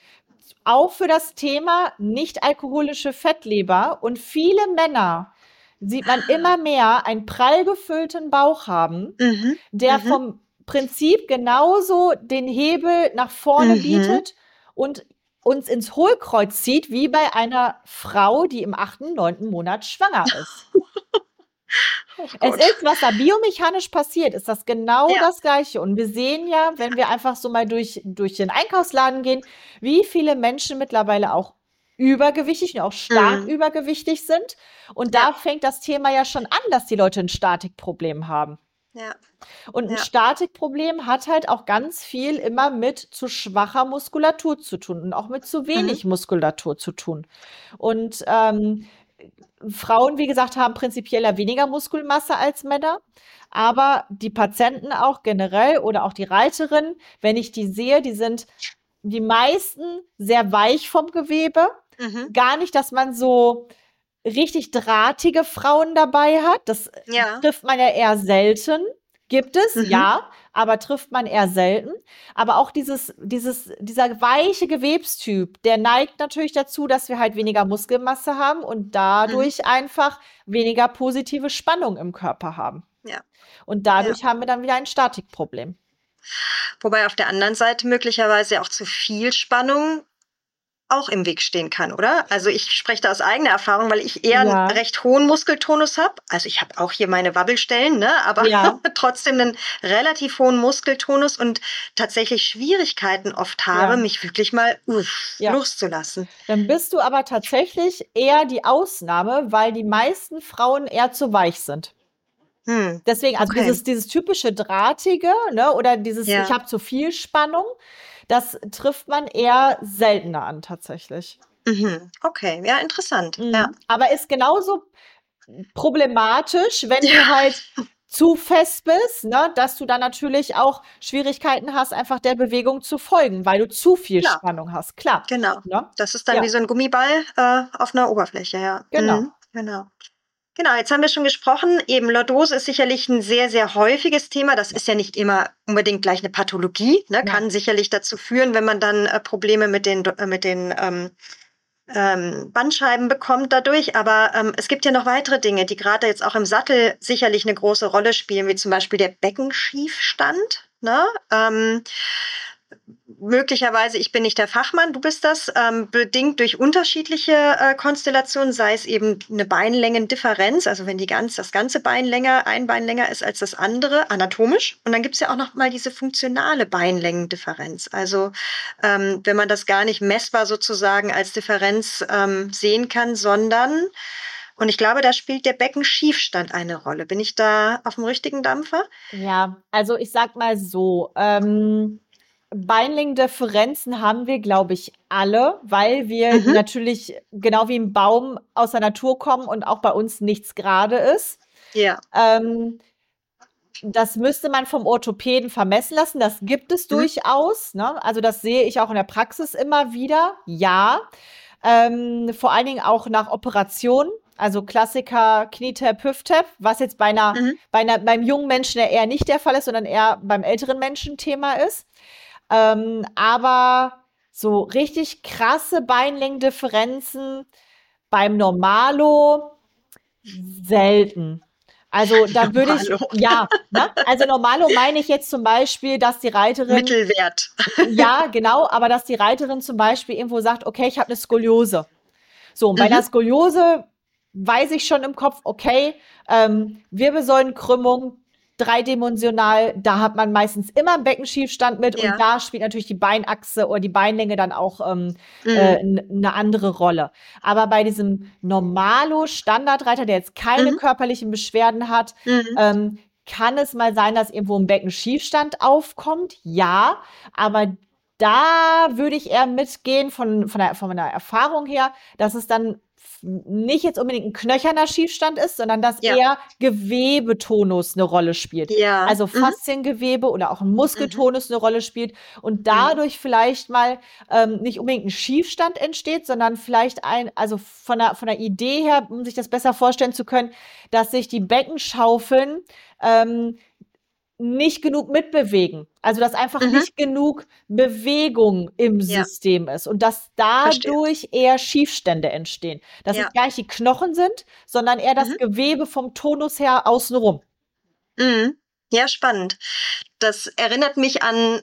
auch für das Thema nicht-alkoholische Fettleber. Und viele Männer sieht man Ah. immer mehr einen prall gefüllten Bauch haben, Mhm. der Mhm. vom Prinzip genauso den Hebel nach vorne Mhm. bietet und uns ins Hohlkreuz zieht, wie bei einer Frau, die im achten, neunten Monat schwanger ist. Oh Es Gott. ist, was da biomechanisch passiert, ist das genau Ja. das Gleiche. Und wir sehen ja, wenn wir einfach so mal durch, durch den Einkaufsladen gehen, wie viele Menschen mittlerweile auch übergewichtig und auch stark Mhm. übergewichtig sind. Und Ja. da fängt das Thema ja schon an, dass die Leute ein Statikproblem haben. Ja. Und ein Ja. Statikproblem hat halt auch ganz viel immer mit zu schwacher Muskulatur zu tun und auch mit zu Mhm. wenig Muskulatur zu tun. Und ähm, Frauen, wie gesagt, haben prinzipiell ja weniger Muskelmasse als Männer. Aber die Patienten auch generell oder auch die Reiterinnen, wenn ich die sehe, die sind die meisten sehr weich vom Gewebe. Mhm. Gar nicht, dass man so richtig drahtige Frauen dabei hat. Das Ja. trifft man ja eher selten. Gibt es, Mhm. ja. aber trifft man eher selten. Aber auch dieses, dieses, dieser weiche Gewebstyp, der neigt natürlich dazu, dass wir halt weniger Muskelmasse haben und Mhm. dadurch einfach weniger positive Spannung im Körper haben. Ja. Und Ja. dadurch haben wir dann wieder ein Statikproblem. Wobei auf der anderen Seite möglicherweise auch zu viel Spannung auch im Weg stehen kann, oder? Also ich spreche da aus eigener Erfahrung, weil ich eher einen Ja. recht hohen Muskeltonus habe. Also ich habe auch hier meine Wabbelstellen, ne? Aber Ja. trotzdem einen relativ hohen Muskeltonus und tatsächlich Schwierigkeiten oft habe, Ja. mich wirklich mal uff, Ja. loszulassen. Dann bist du aber tatsächlich eher die Ausnahme, weil die meisten Frauen eher zu weich sind. Hm. Deswegen, also Okay. dieses, dieses typische Drahtige, ne, oder dieses, Ja. ich habe zu viel Spannung, das trifft man eher seltener an tatsächlich. Mhm. Okay, ja, interessant. Mhm. Ja. Aber ist genauso problematisch, wenn Ja. du halt zu fest bist, ne, dass du dann natürlich auch Schwierigkeiten hast, einfach der Bewegung zu folgen, weil du zu viel Klar. Spannung hast. Klar. Genau. Ne? Das ist dann Ja. wie so ein Gummiball äh, auf einer Oberfläche, ja. Genau. Mhm. Genau. Genau, jetzt haben wir schon gesprochen, eben Lordose ist sicherlich ein sehr, sehr häufiges Thema. Das ist ja nicht immer unbedingt gleich eine Pathologie, ne? Nein. Kann sicherlich dazu führen, wenn man dann äh, Probleme mit den, äh, mit den ähm, ähm, Bandscheiben bekommt dadurch. Aber ähm, es gibt ja noch weitere Dinge, die gerade jetzt auch im Sattel sicherlich eine große Rolle spielen, wie zum Beispiel der Beckenschiefstand. Ne? Ähm, möglicherweise, ich bin nicht der Fachmann, du bist das, ähm, bedingt durch unterschiedliche äh, Konstellationen, sei es eben eine Beinlängendifferenz, also wenn die ganz, das ganze Bein länger, ein Bein länger ist als das andere, anatomisch. Und dann gibt es ja auch noch mal diese funktionale Beinlängendifferenz. Also ähm, wenn man das gar nicht messbar sozusagen als Differenz ähm, sehen kann, sondern, und ich glaube, da spielt der Beckenschiefstand eine Rolle. Bin ich da auf dem richtigen Dampfer? Ja, also ich sag mal so, ähm, Beinlängendifferenzen haben wir, glaube ich, alle, weil wir Mhm. natürlich genau wie ein Baum aus der Natur kommen und auch bei uns nichts gerade ist. Ja. Ähm, das müsste man vom Orthopäden vermessen lassen. Das gibt es Mhm. durchaus. Ne? Also das sehe ich auch in der Praxis immer wieder. Ja, ähm, vor allen Dingen auch nach Operationen. Also Klassiker Knietap, Hüfttap, was jetzt bei einer, Mhm. bei einer, beim jungen Menschen ja eher nicht der Fall ist, sondern eher beim älteren Menschen Thema ist. Ähm, aber so richtig krasse Beinlängendifferenzen beim Normalo selten. Also da würde ich, Normalo. ja, ne? Also Normalo meine ich jetzt zum Beispiel, dass die Reiterin, Mittelwert. ja, genau, aber dass die Reiterin zum Beispiel irgendwo sagt, okay, ich habe eine Skoliose. So, und bei einer Mhm. Skoliose weiß ich schon im Kopf, okay, ähm, Wirbelsäulenkrümmung, dreidimensional, da hat man meistens immer einen Beckenschiefstand mit Ja. und da spielt natürlich die Beinachse oder die Beinlänge dann auch ähm, Mhm. äh, n- eine andere Rolle. Aber bei diesem Normalo-Standardreiter, der jetzt keine Mhm. körperlichen Beschwerden hat, Mhm. ähm, kann es mal sein, dass irgendwo ein Beckenschiefstand aufkommt? Ja, aber da würde ich eher mitgehen von, von, der, von meiner Erfahrung her, dass es dann f- nicht jetzt unbedingt ein knöcherner Schiefstand ist, sondern dass Ja. eher Gewebetonus eine Rolle spielt. Ja. Also Mhm. Fasziengewebe oder auch ein Muskeltonus eine Rolle spielt und dadurch vielleicht mal ähm, nicht unbedingt ein Schiefstand entsteht, sondern vielleicht ein, also von der, von der Idee her, um sich das besser vorstellen zu können, dass sich die Beckenschaufeln ähm, nicht genug mitbewegen. Also, dass einfach Mhm. nicht genug Bewegung im Ja. System ist und dass Verstehe. dadurch eher Schiefstände entstehen. Dass es Ja. gar nicht die Knochen sind, sondern eher das Mhm. Gewebe vom Tonus her außenrum. Mhm. Ja, spannend. Das erinnert mich an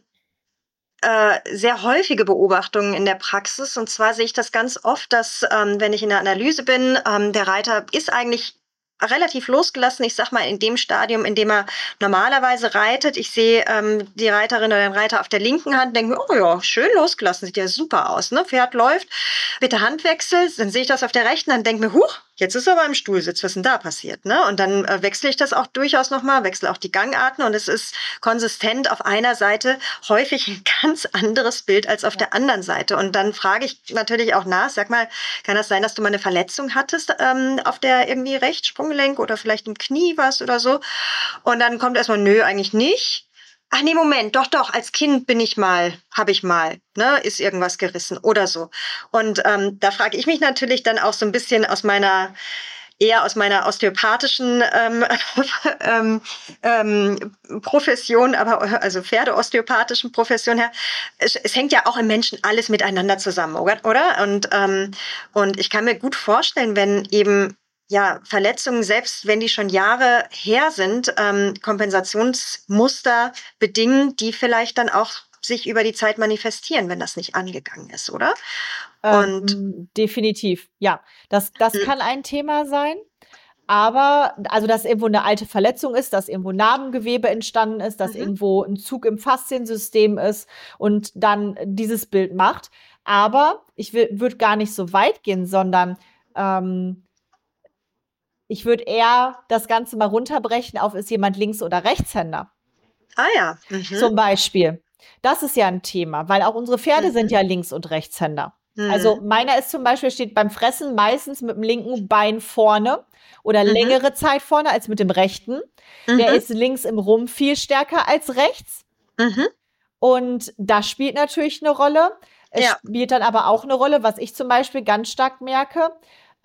äh, sehr häufige Beobachtungen in der Praxis. Und zwar sehe ich das ganz oft, dass, ähm, wenn ich in der Analyse bin, ähm, der Reiter ist eigentlich relativ losgelassen. Ich sag mal, in dem Stadium, in dem er normalerweise reitet. Ich sehe ähm, die Reiterin oder den Reiter auf der linken Hand, denke mir, oh ja, schön losgelassen, sieht ja super aus, ne? Pferd läuft, bitte Handwechsel, dann sehe ich das auf der rechten Hand, denke mir, huch, jetzt ist er aber im Stuhlsitz, was ist denn da passiert, ne? Und dann äh, wechsle ich das auch durchaus nochmal, wechsle auch die Gangarten und es ist konsistent auf einer Seite häufig ein ganz anderes Bild als auf Ja. der anderen Seite. Und dann frage ich natürlich auch nach, sag mal, kann das sein, dass du mal eine Verletzung hattest ähm, auf der irgendwie Rechtsprunggelenk oder vielleicht im Knie was oder so? Und dann kommt erstmal, nö, eigentlich nicht. Ach nee, Moment, doch, doch, als Kind bin ich mal, habe ich mal, ne, ist irgendwas gerissen oder so. Und ähm, da frage ich mich natürlich dann auch so ein bisschen aus meiner, eher aus meiner osteopathischen ähm, ähm, ähm, Profession, aber also pferdeosteopathischen Profession her. Es, es hängt ja auch im Menschen alles miteinander zusammen, oder? Und, ähm, und ich kann mir gut vorstellen, wenn eben ja, Verletzungen, selbst wenn die schon Jahre her sind, ähm, Kompensationsmuster bedingen, die vielleicht dann auch sich über die Zeit manifestieren, wenn das nicht angegangen ist, oder? Und Ähm, definitiv, ja. Das, das mh, kann ein Thema sein. Aber, also, dass irgendwo eine alte Verletzung ist, dass irgendwo Narbengewebe entstanden ist, dass mhm, irgendwo ein Zug im Fasziensystem ist und dann dieses Bild macht. Aber ich würde gar nicht so weit gehen, sondern ähm, ich würde eher das Ganze mal runterbrechen auf, ist jemand Links- oder Rechtshänder? ah ja, mhm, Zum Beispiel. Das ist ja ein Thema, weil auch unsere Pferde sind mhm, ja Links- und Rechtshänder. Also mhm, meiner ist zum Beispiel, steht beim Fressen meistens mit dem linken Bein vorne oder mhm, längere Zeit vorne als mit dem rechten. Der mhm, ist links im Rumpf viel stärker als rechts. mhm, Und das spielt natürlich eine Rolle. Es ja, spielt dann aber auch eine Rolle, was ich zum Beispiel ganz stark merke.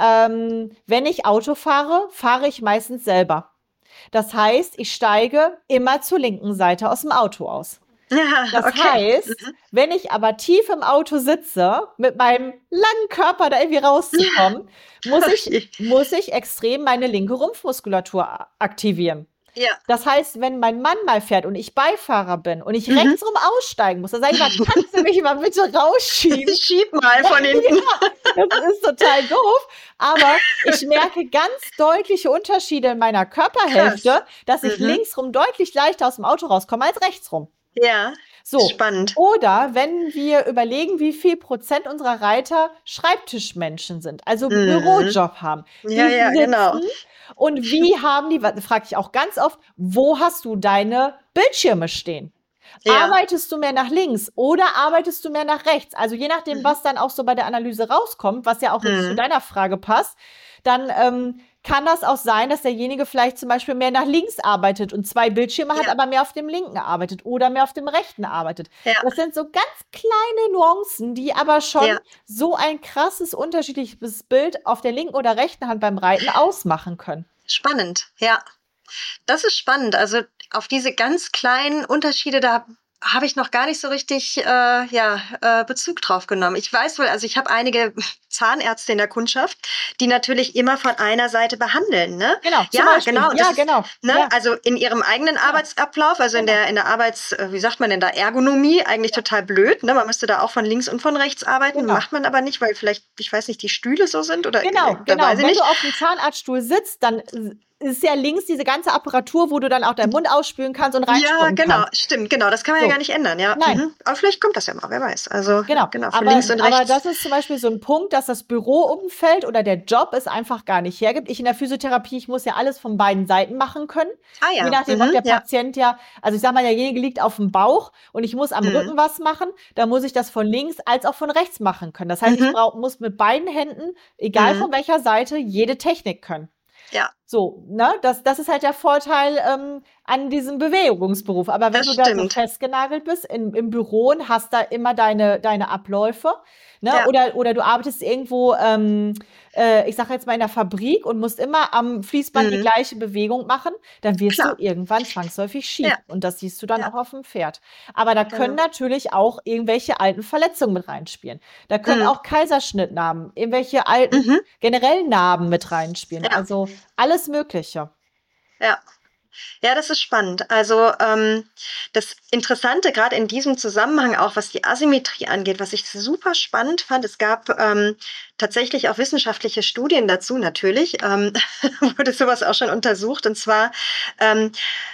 Ähm, wenn ich Auto fahre, fahre ich meistens selber. Das heißt, ich steige immer zur linken Seite aus dem Auto aus. ja, Das okay, heißt, mhm. wenn ich aber tief im Auto sitze, mit meinem langen Körper da irgendwie rauszukommen, muss ich, Okay. muss ich extrem meine linke Rumpfmuskulatur a- aktivieren. Ja, Das heißt, wenn mein Mann mal fährt und ich Beifahrer bin und ich mhm. rechtsrum aussteigen muss, dann sage ich mal, kannst du mich mal bitte rausschieben? Schieb mal Ja, von hinten. das ist total doof, aber ich merke ganz deutliche Unterschiede in meiner Krass. Körperhälfte, dass ich Mhm. linksrum deutlich leichter aus dem Auto rauskomme als rechtsrum. Ja, So. spannend. Oder wenn wir überlegen, wie viel Prozent unserer Reiter Schreibtischmenschen sind, also Mhm. Bürojob haben, Ja, die ja, genau. sitzen und wie haben die, frage ich auch ganz oft, wo hast du deine Bildschirme stehen? Ja. Arbeitest du mehr nach links oder arbeitest du mehr nach rechts? Also je nachdem, Mhm. was dann auch so bei der Analyse rauskommt, was ja auch jetzt zu Mhm. deiner Frage passt, dann ähm, kann das auch sein, dass derjenige vielleicht zum Beispiel mehr nach links arbeitet und zwei Bildschirme hat, Ja, aber mehr auf dem linken arbeitet oder mehr auf dem rechten arbeitet. ja, Das sind so ganz kleine Nuancen, die aber schon ja. so ein krasses, unterschiedliches Bild auf der linken oder rechten Hand beim Reiten ausmachen können. Spannend, ja. Das ist spannend. Also auf diese ganz kleinen Unterschiede, da habe ich noch gar nicht so richtig äh, ja, äh, Bezug drauf genommen. Ich weiß wohl, also ich habe einige Zahnärzte in der Kundschaft, die natürlich immer von einer Seite behandeln. Ne? Genau, zum Ja, Beispiel. genau. Das Ja, ist, genau. ne? Ja, Also in ihrem eigenen ja, Arbeitsablauf, also in genau. der, in der Arbeits, äh, wie sagt man denn da, Ergonomie, eigentlich Ja, total blöd. Ne? Man müsste da auch von links und von rechts arbeiten. genau. Macht man aber nicht, weil vielleicht, ich weiß nicht, die Stühle so sind oder Genau, äh, da weiß genau. ich Wenn du nicht. auf dem Zahnarztstuhl sitzt, dann ist ja links diese ganze Apparatur, wo du dann auch deinen Mund ausspülen kannst und Ja, reinspucken genau, kannst. stimmt, genau. Das kann man ja gar So, nicht ändern, ja. nein, Mhm. Aber vielleicht kommt das ja mal, wer weiß. Also, genau. genau, von Aber, links und aber rechts. das ist zum Beispiel so ein Punkt, dass das Büroumfeld oder der Job es einfach gar nicht hergibt. Ich in der Physiotherapie, ich muss ja alles von beiden Seiten machen können. Ah Je ja, nachdem, ob mhm, der ja. Patient ja, also ich sag mal, derjenige liegt auf dem Bauch und ich muss am Mhm. Rücken was machen, dann muss ich das von links als auch von rechts machen können. Das heißt, ich Mhm. brauch, muss mit beiden Händen, egal Mhm. von welcher Seite, jede Technik können. Ja, So, ne, das, das ist halt der Vorteil ähm, an diesem Bewegungsberuf. Aber wenn das du da so stimmt. festgenagelt bist in, im Büro und hast da immer deine, deine Abläufe, ne, Ja. oder, oder du arbeitest irgendwo, ähm, äh, ich sage jetzt mal in der Fabrik und musst immer am Fließband die Mhm. gleiche Bewegung machen, dann wirst du Klar. irgendwann zwangsläufig schief. Ja, Und das siehst du dann ja, auch auf dem Pferd. Aber da können genau. natürlich auch irgendwelche alten Verletzungen mit reinspielen. Da können Mhm. auch Kaiserschnittnarben, irgendwelche alten Mhm. generell Narben mit reinspielen. Ja, Also alles Mögliche. ja. Ja, das ist spannend. Also ähm, das Interessante, gerade in diesem Zusammenhang auch, was die Asymmetrie angeht, was ich super spannend fand, es gab ähm, tatsächlich auch wissenschaftliche Studien dazu, natürlich, ähm, wurde sowas auch schon untersucht. Und zwar ähm,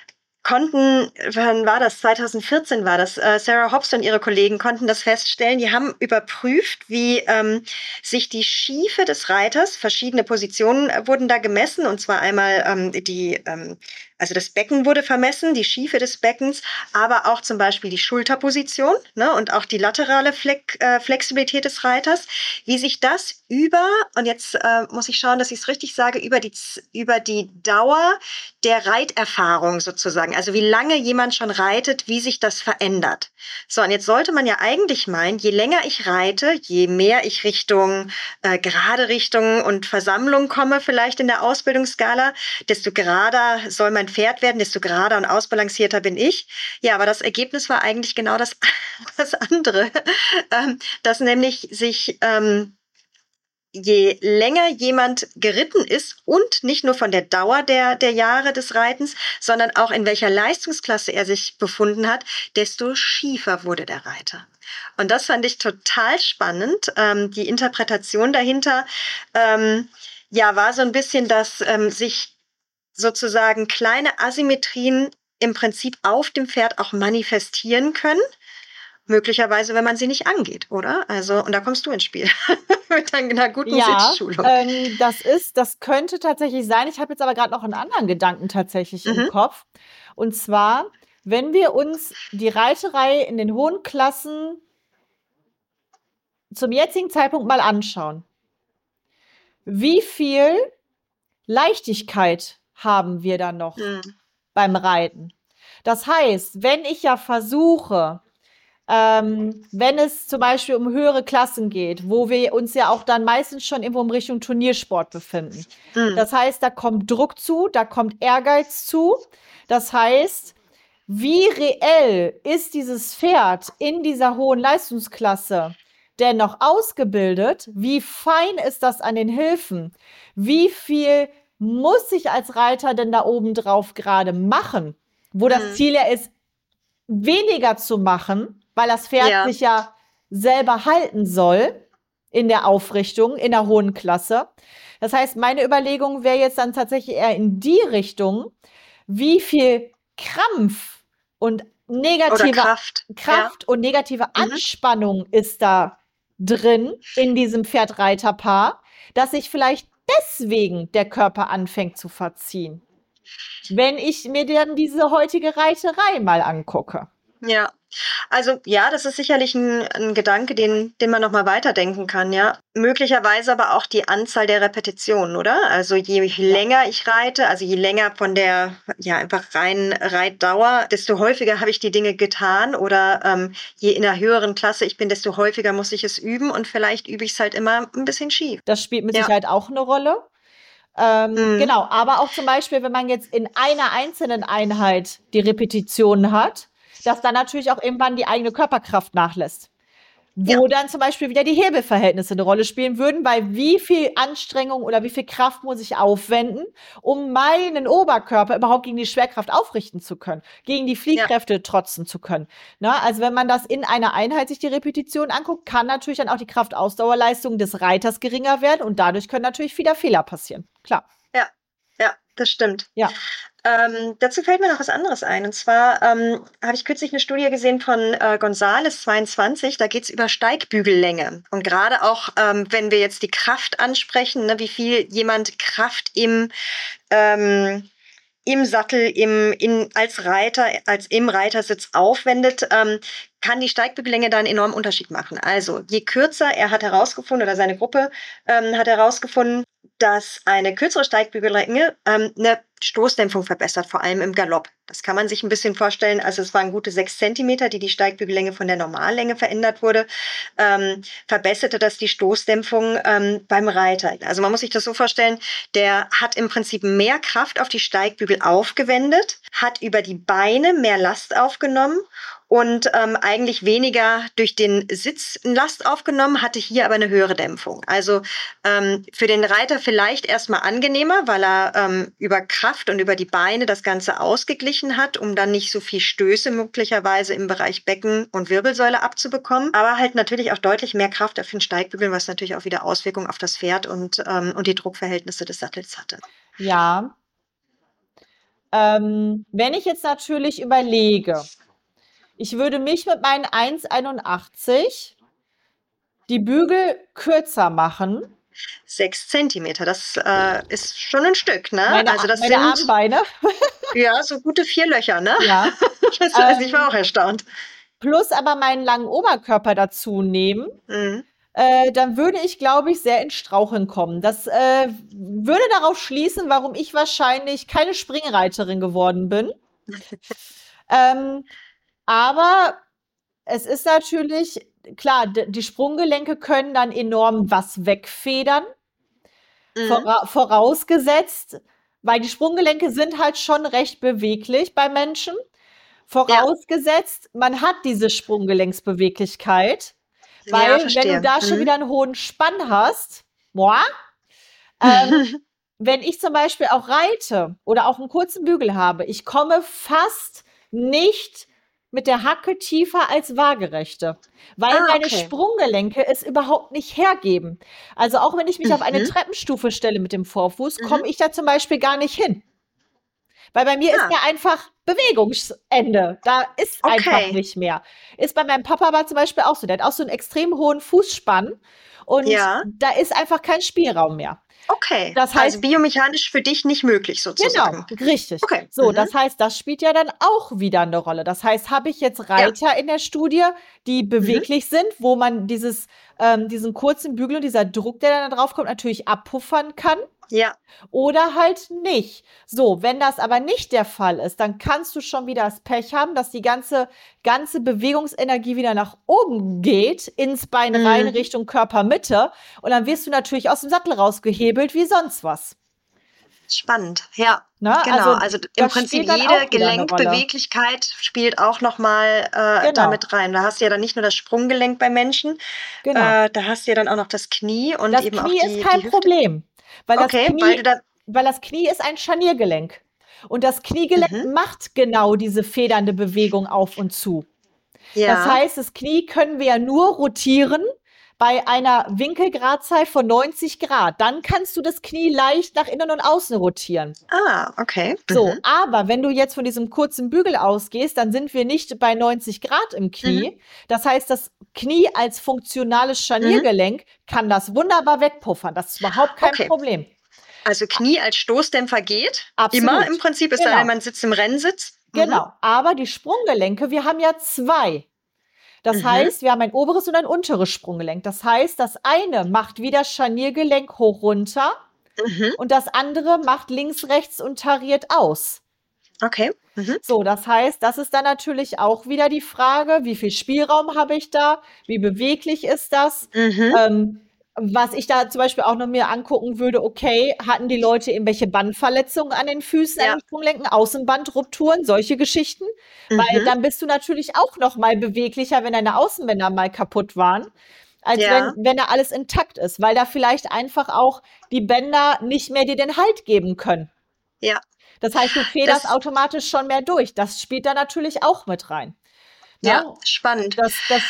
konnten, wann war das? zwanzig vierzehn war das. Äh, Sarah Hobbs und ihre Kollegen konnten das feststellen. Die haben überprüft, wie ähm, sich die Schiefe des Reiters, verschiedene Positionen äh, wurden da gemessen, und zwar einmal ähm, die, ähm, also das Becken wurde vermessen, die Schiefe des Beckens, aber auch zum Beispiel die Schulterposition, ne, und auch die laterale Fleck, äh, Flexibilität des Reiters, wie sich das über, und jetzt äh, muss ich schauen, dass ich es richtig sage, über die, über die Dauer der Reiterfahrung sozusagen, sozusagen, also wie lange jemand schon reitet, wie sich das verändert. So, und jetzt sollte man ja eigentlich meinen, je länger ich reite, je mehr ich Richtung äh, gerade Richtung und Versammlung komme, vielleicht in der Ausbildungsskala, desto gerader soll mein Pferd werden, desto gerader und ausbalancierter bin ich. Ja, aber das Ergebnis war eigentlich genau das, das andere, ähm, dass nämlich sich ähm, je länger jemand geritten ist und nicht nur von der Dauer der, der Jahre des Reitens, sondern auch in welcher Leistungsklasse er sich befunden hat, desto schiefer wurde der Reiter. Und das fand ich total spannend. Ähm, die Interpretation dahinter ähm, ja, war so ein bisschen, dass ähm, sich sozusagen kleine Asymmetrien im Prinzip auf dem Pferd auch manifestieren können. Möglicherweise, wenn man sie nicht angeht, oder? Also, und da kommst du ins Spiel mit einer guten Ja, Sitzschulung. ähm, das ist, das könnte tatsächlich sein. Ich habe jetzt aber gerade noch einen anderen Gedanken tatsächlich im Mhm. Kopf. Und zwar, wenn wir uns die Reiterei in den hohen Klassen zum jetzigen Zeitpunkt mal anschauen, wie viel Leichtigkeit haben wir da noch Mhm. beim Reiten? Das heißt, wenn ich ja versuche, ähm, wenn es zum Beispiel um höhere Klassen geht, wo wir uns ja auch dann meistens schon irgendwo in Richtung Turniersport befinden. Mhm. Das heißt, da kommt Druck zu, da kommt Ehrgeiz zu. Das heißt, wie reell ist dieses Pferd in dieser hohen Leistungsklasse denn noch ausgebildet? Wie fein ist das an den Hilfen? Wie viel muss ich als Reiter denn da oben drauf gerade machen? Wo das Mhm. Ziel ja ist, weniger zu machen, weil das Pferd Ja. sich ja selber halten soll in der Aufrichtung, in der hohen Klasse. Das heißt, meine Überlegung wäre jetzt dann tatsächlich eher in die Richtung, wie viel Krampf und Oder negative Kraft. Kraft Ja. und negative Mhm. Anspannung ist da drin in diesem Pferd-Reiter-Paar, dass sich vielleicht deswegen der Körper anfängt zu verziehen, wenn ich mir dann diese heutige Reiterei mal angucke. Ja, also ja, das ist sicherlich ein, ein Gedanke, den, den man noch mal weiterdenken kann, ja. Möglicherweise aber auch die Anzahl der Repetitionen, oder? Also je länger ich reite, also je länger von der, ja, einfach rein Reitdauer, desto häufiger habe ich die Dinge getan oder ähm, je in einer höheren Klasse ich bin, desto häufiger muss ich es üben und vielleicht übe ich es halt immer ein bisschen schief. Das spielt mit Ja. Sicherheit auch eine Rolle. Ähm, Mhm. Genau, aber auch zum Beispiel, wenn man jetzt in einer einzelnen Einheit die Repetitionen hat, dass dann natürlich auch irgendwann die eigene Körperkraft nachlässt. Wo dann zum Beispiel wieder die Hebelverhältnisse eine Rolle spielen würden, weil wie viel Anstrengung oder wie viel Kraft muss ich aufwenden, um meinen Oberkörper überhaupt gegen die Schwerkraft aufrichten zu können, gegen die Fliehkräfte trotzen zu können. Na, also wenn man das in einer Einheit sich die Repetition anguckt, kann natürlich dann auch die Kraftausdauerleistung des Reiters geringer werden und dadurch können natürlich wieder Fehler passieren. Klar. Ja, ja, das stimmt. Ja. Ähm, dazu fällt mir noch was anderes ein. Und zwar ähm, habe ich kürzlich eine Studie gesehen von äh, Gonzales zweiundzwanzig. Da geht es über Steigbügellänge. Und gerade auch, ähm, wenn wir jetzt die Kraft ansprechen, ne, wie viel jemand Kraft im ähm, im Sattel, im, in, als Reiter, als im Reitersitz aufwendet, ähm, kann die Steigbügellänge da einen enormen Unterschied machen. Also je kürzer, er hat herausgefunden, oder seine Gruppe ähm, hat herausgefunden, dass eine kürzere Steigbügellänge ähm, eine Stoßdämpfung verbessert, vor allem im Galopp. Das kann man sich ein bisschen vorstellen. Also es waren gute sechs Zentimeter, die die Steigbügellänge von der Normallänge verändert wurde, ähm, verbesserte das die Stoßdämpfung ähm, beim Reiter. Also man muss sich das so vorstellen, der hat im Prinzip mehr Kraft auf die Steigbügel aufgewendet, hat über die Beine mehr Last aufgenommen und ähm, eigentlich weniger durch den Sitz Last aufgenommen, hatte hier aber eine höhere Dämpfung. Also ähm, für den Reiter vielleicht erstmal angenehmer, weil er ähm, über Kraft und über die Beine das Ganze ausgeglichen hat, um dann nicht so viel Stöße möglicherweise im Bereich Becken und Wirbelsäule abzubekommen. Aber halt natürlich auch deutlich mehr Kraft auf den Steigbügeln, was natürlich auch wieder Auswirkungen auf das Pferd und, ähm, und die Druckverhältnisse des Sattels hatte. Ja. Ähm, wenn ich jetzt natürlich überlege, ich würde mich mit meinen eins Komma einundachtzig die Bügel kürzer machen. Sechs Zentimeter, das äh, ist schon ein Stück, ne? Meine, also das meine sind Armbeine. ja so gute vier Löcher, ne? Ja. Das weiß Ähm, ich, war auch erstaunt. Plus aber meinen langen Oberkörper dazu nehmen, Mhm. äh, dann würde ich, glaube ich, sehr ins Straucheln kommen. Das äh, würde darauf schließen, warum ich wahrscheinlich keine Springreiterin geworden bin. Ähm, aber es ist natürlich klar, d die Sprunggelenke können dann enorm was wegfedern, Mhm. vora vorausgesetzt weil die Sprunggelenke sind halt schon recht beweglich bei Menschen. Ja, Vorausgesetzt, man hat diese Sprunggelenksbeweglichkeit, ja, weil wenn du verstehe. da schon Mhm. wieder einen hohen Spann hast, boah, ähm, wenn ich zum Beispiel auch reite oder auch einen kurzen Bügel habe, ich komme fast nicht mit der Hacke tiefer als waagerechte, weil Ah, meine okay. Sprunggelenke es überhaupt nicht hergeben. Also auch wenn ich mich auf eine Mhm. Treppenstufe stelle mit dem Vorfuß, Mhm. komme ich da zum Beispiel gar nicht hin. Weil bei mir ist Ah, ja einfach Bewegungsende. Da ist einfach okay. nicht mehr. Ist bei meinem Papa aber zum Beispiel auch so. Der hat auch so einen extrem hohen Fußspann und Ja, da ist einfach kein Spielraum mehr. okay. Das Also heißt, biomechanisch für dich nicht möglich genau, sozusagen. richtig. Okay. So, Mhm. das heißt, das spielt ja dann auch wieder eine Rolle. Das heißt, habe ich jetzt Ja. Reiter in der Studie, die Mhm. beweglich sind, wo man dieses, ähm, diesen kurzen Bügel und dieser Druck, der dann da drauf kommt, natürlich abpuffern kann Ja. oder halt nicht. So, wenn das aber nicht der Fall ist, dann kannst du schon wieder das Pech haben, dass die ganze, ganze Bewegungsenergie wieder nach oben geht, ins Bein rein, Mhm. Richtung Körpermitte. Und dann wirst du natürlich aus dem Sattel rausgehebelt wie sonst was. Spannend. Ja. Ne? Genau. Also, Also d- im das Prinzip spielt dann jede auch wieder eine Rolle. Gelenkbeweglichkeit spielt auch nochmal äh, Genau, damit rein. Da hast du ja dann nicht nur das Sprunggelenk bei Menschen, genau. äh, da hast du ja dann auch noch das Knie und Das eben auch Knie ist die, kein die Hüfte. Problem, weil das Okay, weil Knie, du da. weil das Knie ist ein Scharniergelenk. Und das Kniegelenk Mhm. macht genau diese federnde Bewegung auf und zu. Das Ja. heißt, das Knie können wir ja nur rotieren bei einer Winkelgradzeit von neunzig Grad. Dann kannst du das Knie leicht nach innen und außen rotieren. Ah, okay. So, Mhm. aber wenn du jetzt von diesem kurzen Bügel ausgehst, dann sind wir nicht bei neunzig Grad im Mhm. Knie. Das heißt, das Knie als funktionales Mhm. Scharniergelenk kann das wunderbar wegpuffern. Das ist überhaupt kein Okay. Problem. Also Knie als Stoßdämpfer geht. Immer im Absolut. Prinzip, es sei denn, Genau. man sitzt im Rennsitz. Mhm. Genau. Aber die Sprunggelenke, wir haben ja zwei. Das Mhm. heißt, wir haben ein oberes und ein unteres Sprunggelenk. Das heißt, das eine macht wieder Scharniergelenk hoch runter Mhm. und das andere macht links, rechts und tariert aus. Okay. Mhm. So, das heißt, das ist dann natürlich auch wieder die Frage, wie viel Spielraum habe ich da? Wie beweglich ist das? Mhm. Ähm, was ich da zum Beispiel auch noch mir angucken würde, okay, hatten die Leute irgendwelche Bandverletzungen an den Füßen, an Ja. den Sprunggelenken, Außenbandrupturen, solche Geschichten? Weil Mhm. dann bist du natürlich auch noch mal beweglicher, wenn deine Außenbänder mal kaputt waren, als wenn, Ja. wenn da alles intakt ist, weil da vielleicht einfach auch die Bänder nicht mehr dir den Halt geben können. Ja. Das heißt, du federst Das, automatisch schon mehr durch. Das spielt da natürlich auch mit rein. ja, Ne? spannend. Das, das,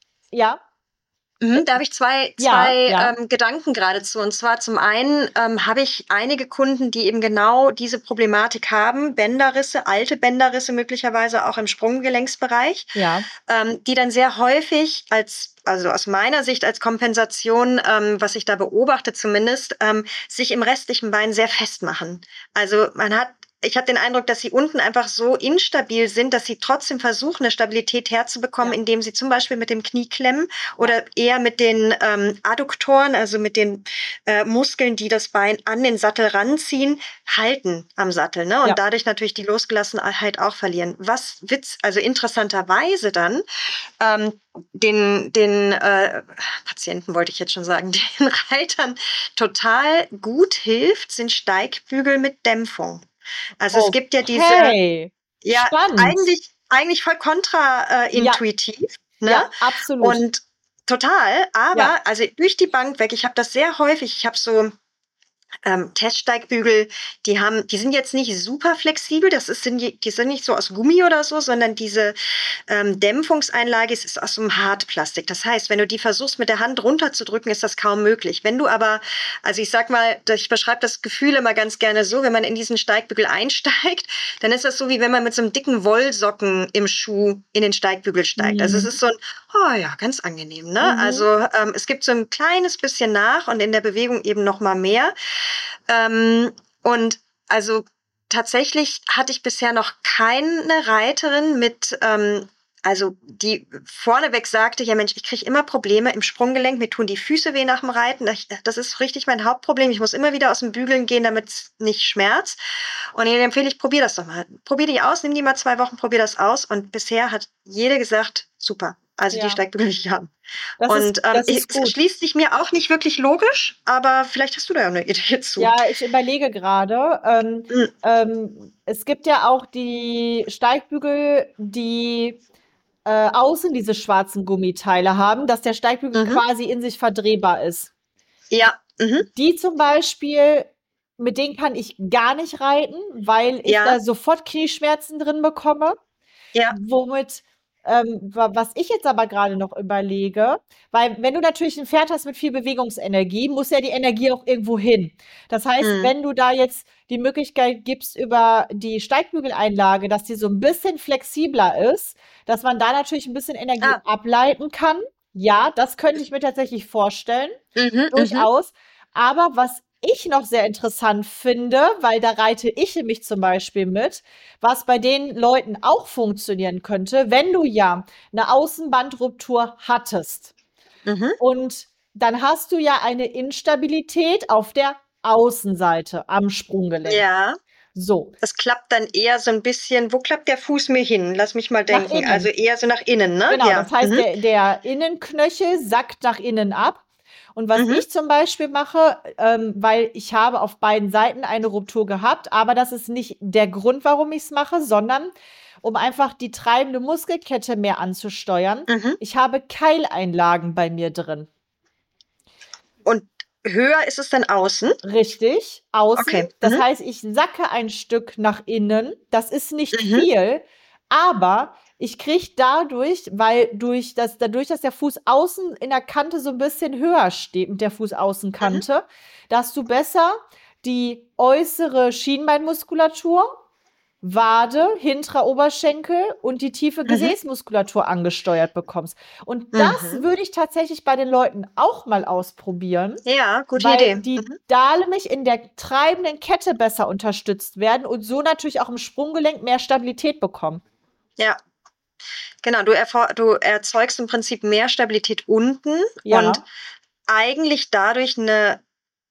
ja, Mhm, da habe ich zwei, ja, zwei ja, ähm, Gedanken geradezu. Und zwar zum einen ähm, habe ich einige Kunden, die eben genau diese Problematik haben, Bänderrisse, alte Bänderrisse möglicherweise auch im Sprunggelenksbereich, ja, ähm, die dann sehr häufig als, also aus meiner Sicht als Kompensation, ähm, was ich da beobachte zumindest, ähm, sich im restlichen Bein sehr festmachen. Also man hat ich habe den Eindruck, dass sie unten einfach so instabil sind, dass sie trotzdem versuchen, eine Stabilität herzubekommen, ja, indem sie zum Beispiel mit dem Knie klemmen ja, oder eher mit den ähm, Adduktoren, also mit den äh, Muskeln, die das Bein an den Sattel ranziehen, halten am Sattel, ne? Und ja. dadurch natürlich die Losgelassenheit auch verlieren. Was Witz, also interessanterweise dann ähm, den, den äh, Patienten wollte ich jetzt schon sagen, den Reitern total gut hilft, sind Steigbügel mit Dämpfung. Also es gibt ja diese, Okay. ja, Spannend. eigentlich, eigentlich voll Ja, kontraintuitiv, ne? ja, absolut. Und total, Ja, aber also durch die Bank weg, ich habe das sehr häufig, ich habe so ähm, Teststeigbügel, die haben, die sind jetzt nicht super flexibel, das ist, sind, die sind nicht so aus Gummi oder so, sondern diese ähm, Dämpfungseinlage ist, ist aus so einem Hartplastik. Das heißt, wenn du die versuchst mit der Hand runterzudrücken, ist das kaum möglich. Wenn du aber, also ich sag mal, ich beschreibe das Gefühl immer ganz gerne so, wenn man in diesen Steigbügel einsteigt, dann ist das so, wie wenn man mit so einem dicken Wollsocken im Schuh in den Steigbügel steigt. Also es mhm. ist so ein, oh ja, ganz angenehm, ne? Mhm. Also ähm, es gibt so ein kleines bisschen nach und in der Bewegung eben noch mal mehr. Ähm, und also tatsächlich hatte ich bisher noch keine Reiterin mit ähm, also die vorneweg sagte, ja Mensch, ich kriege immer Probleme im Sprunggelenk, mir tun die Füße weh nach dem Reiten. Das ist richtig mein Hauptproblem. Ich muss immer wieder aus dem Bügeln gehen, damit es nicht schmerzt. Und ihnen empfehle ich, probier das doch mal. Probier die aus, nimm die mal zwei Wochen, probier das aus. Und bisher hat jede gesagt, super. Also Ja. die Steigbügel will ich haben. Das Und ist, ähm, das ich- ist gut. es schließt sich mir auch nicht wirklich logisch, aber vielleicht hast du da ja eine Idee zu. Ja, ich überlege gerade. Ähm, Mhm. ähm, es gibt ja auch die Steigbügel, die äh, außen diese schwarzen Gummiteile haben, dass der Steigbügel Mhm. quasi in sich verdrehbar ist. Ja. Mhm. Die zum Beispiel, mit denen kann ich gar nicht reiten, weil ich Ja. da sofort Knieschmerzen drin bekomme. Ja. Womit, ähm, wa- was ich jetzt aber gerade noch überlege, weil wenn du natürlich ein Pferd hast mit viel Bewegungsenergie, muss ja die Energie auch irgendwo hin. Das heißt, Mhm. wenn du da jetzt die Möglichkeit gibst über die Steigbügeleinlage, dass die so ein bisschen flexibler ist, dass man da natürlich ein bisschen Energie Ah. ableiten kann. Ja, das könnte ich mir tatsächlich vorstellen. Mhm. Mhm. Durchaus. Aber was ich noch sehr interessant finde, weil da reite ich nämlich zum Beispiel mit, was bei den Leuten auch funktionieren könnte, wenn du ja eine Außenbandruptur hattest Mhm. und dann hast du ja eine Instabilität auf der Außenseite am Sprunggelenk. Ja. So, Das klappt dann eher so ein bisschen, wo klappt der Fuß mir hin? Lass mich mal nach denken. innen. Also eher so nach innen, ne? Genau, Ja. das heißt, Mhm. der, der Innenknöchel sackt nach innen ab. Und was Mhm. ich zum Beispiel mache, ähm, weil ich habe auf beiden Seiten eine Ruptur gehabt, aber das ist nicht der Grund, warum ich es mache, sondern um einfach die treibende Muskelkette mehr anzusteuern. Mhm. Ich habe Keileinlagen bei mir drin. Und höher ist es dann außen? Richtig, außen. Okay. Das Mhm. heißt, ich sacke ein Stück nach innen. Das ist nicht Mhm. viel, aber ich kriege dadurch, weil durch das, dadurch, dass der Fuß außen in der Kante so ein bisschen höher steht mit der Fußaußenkante, dass du besser die äußere Schienbeinmuskulatur, Wade, hinterer Oberschenkel und die tiefe Mhm. Gesäßmuskulatur angesteuert bekommst. Und das Mhm. würde ich tatsächlich bei den Leuten auch mal ausprobieren, Ja, gute weil Idee. die Mhm. da nämlich in der treibenden Kette besser unterstützt werden und so natürlich auch im Sprunggelenk mehr Stabilität bekommen. Ja. Genau, du, erfor- du erzeugst im Prinzip mehr Stabilität unten Ja. und eigentlich dadurch eine,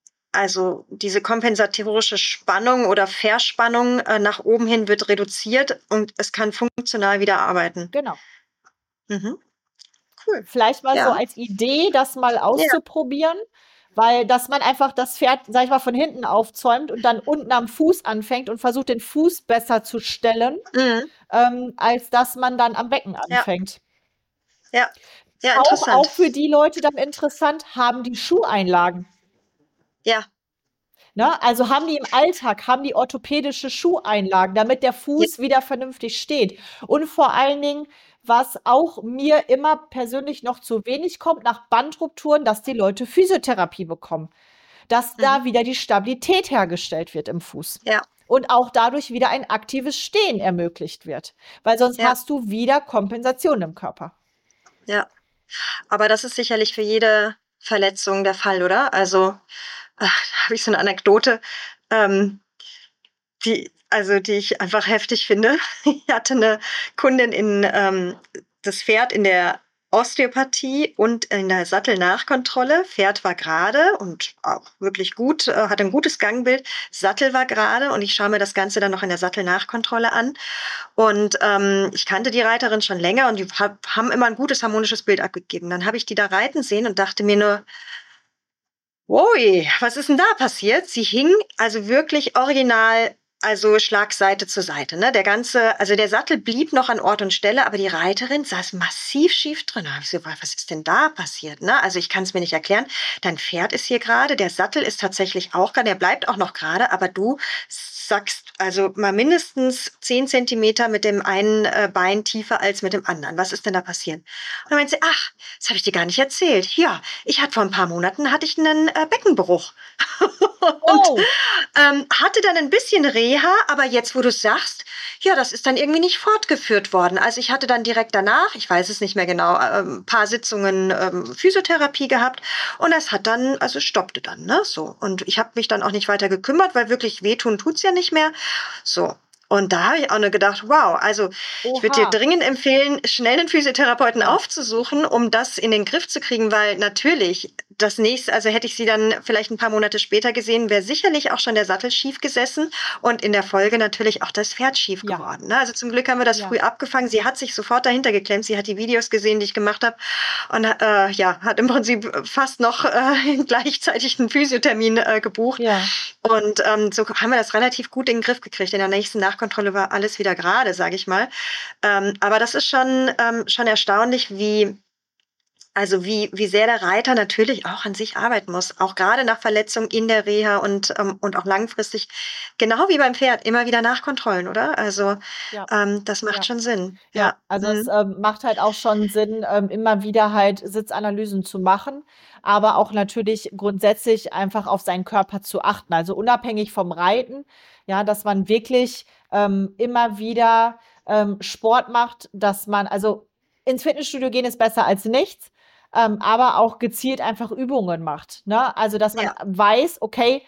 also diese kompensatorische Spannung oder Verspannung äh, nach oben hin wird reduziert und es kann funktional wieder arbeiten. Genau. Mhm. Cool. Vielleicht mal so Ja. als Idee, das mal auszuprobieren, weil dass man einfach das Pferd, sag ich mal, von hinten aufzäumt und dann unten am Fuß anfängt und versucht, den Fuß besser zu stellen, Mhm. ähm, als dass man dann am Becken Ja. anfängt. Ja. Ja, Auch, interessant. auch für die Leute dann interessant, haben die Schuheinlagen. Ja. Ne? Also haben die im Alltag, haben die orthopädische Schuheinlagen, damit der Fuß wieder vernünftig steht. Und vor allen Dingen, was auch mir immer persönlich noch zu wenig kommt, nach Bandrupturen, dass die Leute Physiotherapie bekommen. Dass da Mhm. wieder die Stabilität hergestellt wird im Fuß. Ja. Und auch dadurch wieder ein aktives Stehen ermöglicht wird. Weil sonst Ja. hast du wieder Kompensation im Körper. Ja. Aber das ist sicherlich für jede Verletzung der Fall, oder? Also, äh, da habe ich so eine Anekdote, ähm, die, also die ich einfach heftig finde. Ich hatte eine Kundin in ähm, das Pferd in der Osteopathie und in der Sattelnachkontrolle. Pferd war gerade und auch wirklich gut, äh, hatte ein gutes Gangbild. Sattel war gerade und ich schaue mir das Ganze dann noch in der Sattelnachkontrolle an. Und ähm, ich kannte die Reiterin schon länger und die hab, haben immer ein gutes harmonisches Bild abgegeben. Dann habe ich die da reiten sehen und dachte mir nur, Ui, was ist denn da passiert? Sie hing also wirklich original, also Schlagseite zur Seite. Ne? Der ganze, also der Sattel blieb noch an Ort und Stelle, aber die Reiterin saß massiv schief drin. Da habe ich so, was ist denn da passiert? Ne? Also ich kann es mir nicht erklären. Dein Pferd ist hier gerade, der Sattel ist tatsächlich auch gerade, der bleibt auch noch gerade, aber du sackst also mal mindestens zehn Zentimeter mit dem einen äh, Bein tiefer als mit dem anderen. Was ist denn da passiert? Und dann meinte sie, ach, das habe ich dir gar nicht erzählt. Ja, ich hatte vor ein paar Monaten hatte ich einen äh, Beckenbruch. und Oh. ähm, hatte dann ein bisschen Reha, aber jetzt, wo du es sagst, ja, das ist dann irgendwie nicht fortgeführt worden. Also ich hatte dann direkt danach, ich weiß es nicht mehr genau, ein paar Sitzungen ähm, Physiotherapie gehabt und das hat dann, also stoppte dann, ne, so. Und ich habe mich dann auch nicht weiter gekümmert, weil wirklich wehtun tut's ja nicht mehr. So. Und da habe ich auch nur gedacht, wow, also ich würde dir Oha. dringend empfehlen, schnell einen Physiotherapeuten Ja. aufzusuchen, um das in den Griff zu kriegen, weil natürlich das nächste, also hätte ich sie dann vielleicht ein paar Monate später gesehen, wäre sicherlich auch schon der Sattel schief gesessen und in der Folge natürlich auch das Pferd schief Ja. geworden. Ne? Also zum Glück haben wir das Ja. früh abgefangen. Sie hat sich sofort dahinter geklemmt. Sie hat die Videos gesehen, die ich gemacht habe und äh, ja, hat im Prinzip fast noch äh, gleichzeitig einen Physiothermin äh, gebucht. Ja. Und ähm, so haben wir das relativ gut in den Griff gekriegt. In der nächsten Nachkontrolle war alles wieder gerade, sage ich mal. Ähm, aber das ist schon, ähm, schon erstaunlich, wie, also wie, wie sehr der Reiter natürlich auch an sich arbeiten muss. Auch gerade nach Verletzung in der Reha und, ähm, und auch langfristig. Genau wie beim Pferd, immer wieder Nachkontrollen, oder? Also Ja. ähm, das macht Ja. schon Sinn. Ja, Ja. also es Mhm. ähm, macht halt auch schon Sinn, ähm, immer wieder halt Sitzanalysen zu machen, aber auch natürlich grundsätzlich einfach auf seinen Körper zu achten. Also unabhängig vom Reiten, ja, dass man wirklich ähm, immer wieder ähm, Sport macht, dass man, also ins Fitnessstudio gehen ist besser als nichts, ähm, aber auch gezielt einfach Übungen macht. Ne? Also dass man Ja. weiß, okay,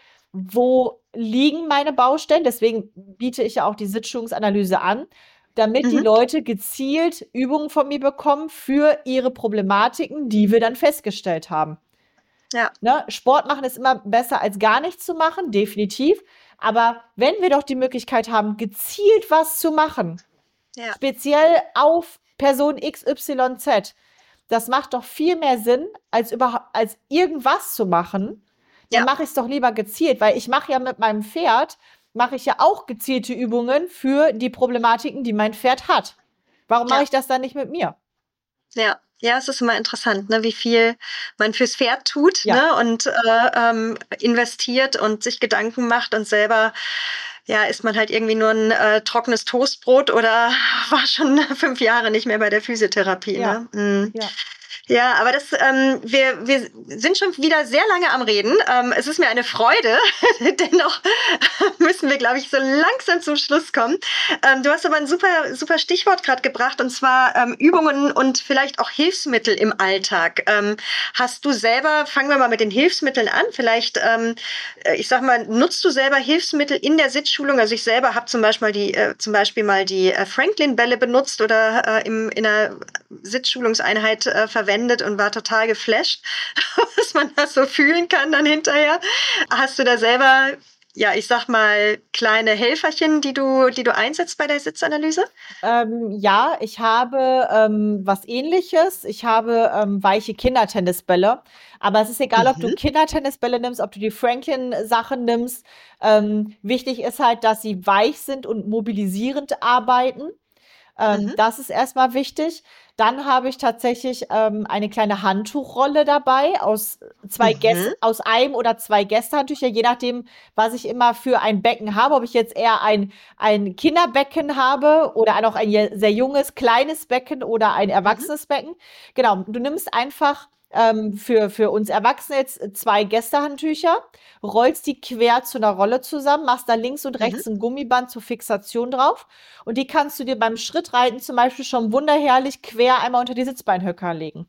wo liegen meine Baustellen? Deswegen biete ich ja auch die Sitzschulungsanalyse an, damit die Mhm. Leute gezielt Übungen von mir bekommen für ihre Problematiken, die wir dann festgestellt haben. Ja. Ne? Sport machen ist immer besser als gar nichts zu machen, definitiv. Aber wenn wir doch die Möglichkeit haben, gezielt was zu machen, Ja. speziell auf Person X Y Z, das macht doch viel mehr Sinn, als, überhaupt, als irgendwas zu machen. Dann Ja. mache ich es doch lieber gezielt, weil ich mache ja mit meinem Pferd, mache ich ja auch gezielte Übungen für die Problematiken, die mein Pferd hat. Warum mache Ja. ich das dann nicht mit mir? Ja, ja, es ist immer interessant, ne, wie viel man fürs Pferd tut, Ja. ne, und äh, ähm, investiert und sich Gedanken macht und selber, ja, isst man halt irgendwie nur ein äh, trockenes Toastbrot oder war schon fünf Jahre nicht mehr bei der Physiotherapie, Ja. ne? Mhm. Ja. Ja, aber das, ähm, wir, wir sind schon wieder sehr lange am Reden. Ähm, es ist mir eine Freude. Dennoch müssen wir, glaube ich, so langsam zum Schluss kommen. Ähm, du hast aber ein super, super Stichwort gerade gebracht, und zwar ähm, Übungen und vielleicht auch Hilfsmittel im Alltag. Ähm, hast du selber, fangen wir mal mit den Hilfsmitteln an, vielleicht, ähm, ich sag mal, nutzt du selber Hilfsmittel in der Sitzschulung? Also ich selber habe zum Beispiel die, äh, zum Beispiel mal die äh, Franklin-Bälle benutzt oder äh, im, in einer Sitzschulungseinheit äh, verwendet und war total geflasht, was man da so fühlen kann dann hinterher. Hast du da selber, ja, ich sag mal, kleine Helferchen, die du, die du einsetzt bei der Sitzanalyse? Ähm, ja, ich habe ähm, was Ähnliches. Ich habe ähm, weiche Kindertennisbälle. Aber es ist egal, ob du Mhm. Kindertennisbälle nimmst, ob du die Franklin-Sachen nimmst. Ähm, wichtig ist halt, dass sie weich sind und mobilisierend arbeiten. Ähm, Mhm. das ist erstmal wichtig. Dann habe ich tatsächlich ähm, eine kleine Handtuchrolle dabei aus zwei Gäste, Mhm. aus einem oder zwei Gästehandtücher, je nachdem, was ich immer für ein Becken habe. Ob ich jetzt eher ein, ein Kinderbecken habe oder ein, auch ein je- sehr junges, kleines Becken oder ein Mhm. erwachsenes Becken. Genau, du nimmst einfach ähm, für, für uns Erwachsene jetzt zwei Gästehandtücher, rollst die quer zu einer Rolle zusammen, machst da links und Mhm. rechts ein Gummiband zur Fixation drauf. Und die kannst du dir beim Schrittreiten zum Beispiel schon wunderherrlich quer einmal unter die Sitzbeinhöcker legen,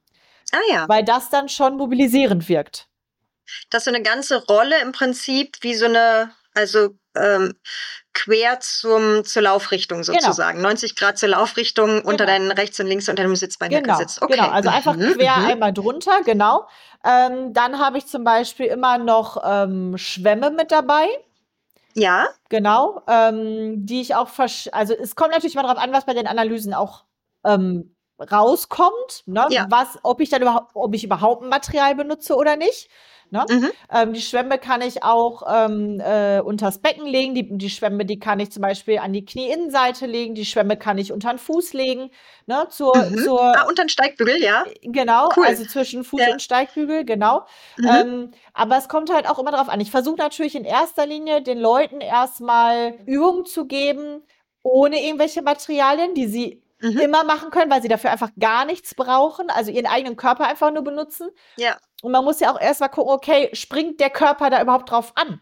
Ah ja, weil das dann schon mobilisierend wirkt. das ist so eine ganze Rolle im Prinzip wie so eine, also ähm, quer zum, zur Laufrichtung Genau, sozusagen. neunzig Grad zur Laufrichtung, unter genau, deinen rechts und links unter dem Sitzbeinhöcker genau, sitzt. genau. Okay. Also einfach Mhm. quer Mhm. einmal drunter, genau. Ähm, dann habe ich zum Beispiel immer noch ähm, Schwämme mit dabei. Ja. Genau, ähm, die ich auch versch also es kommt natürlich mal drauf an, was bei den Analysen auch ähm, rauskommt, ne? Ja. Was, ob ich dann überhaupt, ob ich überhaupt ein Material benutze oder nicht. Ne? Mhm. Ähm, die Schwämme kann ich auch ähm, äh, unters Becken legen. Die, die Schwämme, die kann ich zum Beispiel an die Knieinnenseite legen. Die Schwämme kann ich unter den Fuß legen. Ne? Zur, Mhm. zur Ah, unter den Steigbügel, ja. Genau, Cool. also zwischen Fuß Ja. und Steigbügel, genau. Mhm. Ähm, aber es kommt halt auch immer drauf an. Ich versuche natürlich in erster Linie den Leuten erstmal Übungen zu geben, ohne irgendwelche Materialien, die sie Mhm. immer machen können, weil sie dafür einfach gar nichts brauchen, also ihren eigenen Körper einfach nur benutzen. Ja. Und man muss ja auch erstmal gucken, okay, springt der Körper da überhaupt drauf an?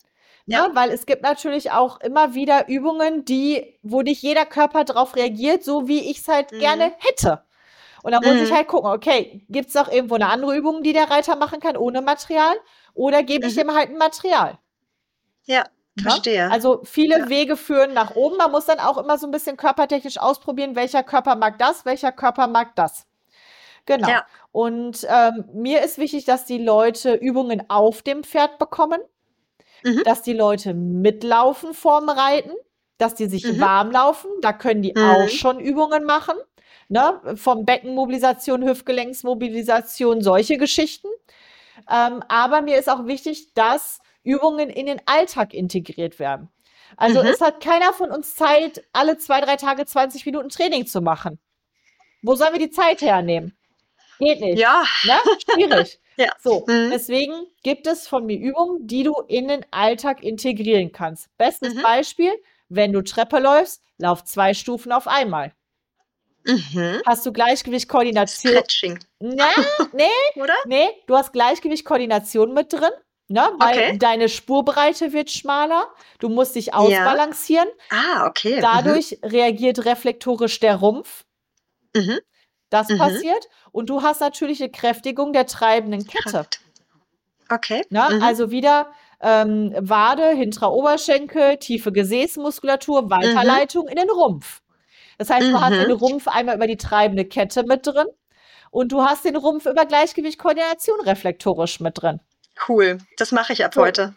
Ja. Ne? Weil es gibt natürlich auch immer wieder Übungen, die, wo nicht jeder Körper drauf reagiert, so wie ich es halt Mhm. gerne hätte. Und dann muss ich Mhm. halt gucken, okay, gibt es noch irgendwo eine andere Übung, die der Reiter machen kann ohne Material? Oder gebe ich Mhm. ihm halt ein Material? Ja. Ne? Verstehe. Also viele Ja. Wege führen nach oben. Man muss dann auch immer so ein bisschen körpertechnisch ausprobieren, welcher Körper mag das, welcher Körper mag das. Genau. Ja. Und ähm, mir ist wichtig, dass die Leute Übungen auf dem Pferd bekommen, Mhm. dass die Leute mitlaufen vorm Reiten, dass die sich Mhm. warm laufen. Da können die Mhm. auch schon Übungen machen. Ne? Vom Beckenmobilisation, Hüftgelenksmobilisation, solche Geschichten. Ähm, aber mir ist auch wichtig, dass Übungen in den Alltag integriert werden. Also Mhm. es hat keiner von uns Zeit, alle zwei, drei Tage zwanzig Minuten Training zu machen. Wo sollen wir die Zeit hernehmen? Geht nicht. Ja. Ne? Schwierig. Ja. So, Mhm. deswegen gibt es von mir Übungen, die du in den Alltag integrieren kannst. Bestes Mhm. Beispiel, wenn du Treppe läufst, lauf zwei Stufen auf einmal. Mhm. Hast du Gleichgewicht, Koordination? Stretching, Na, nee, oder? nee, du hast Gleichgewicht, Koordination mit drin, ne? Weil Okay. deine Spurbreite wird schmaler. Du musst dich Ja. ausbalancieren. Ah, okay. Mhm. Dadurch reagiert reflektorisch der Rumpf. Mhm. Das Mhm. passiert. Und du hast natürlich eine Kräftigung der treibenden Kette. Kraft. Okay. Ne? Mhm. Also wieder ähm, Wade, hinterer Oberschenkel, tiefe Gesäßmuskulatur, Mhm. Weiterleitung in den Rumpf. Das heißt, du hast den Mhm. Rumpf einmal über die treibende Kette mit drin und du hast den Rumpf über Gleichgewicht, Koordination reflektorisch mit drin. Cool. Das mache ich ab So. heute.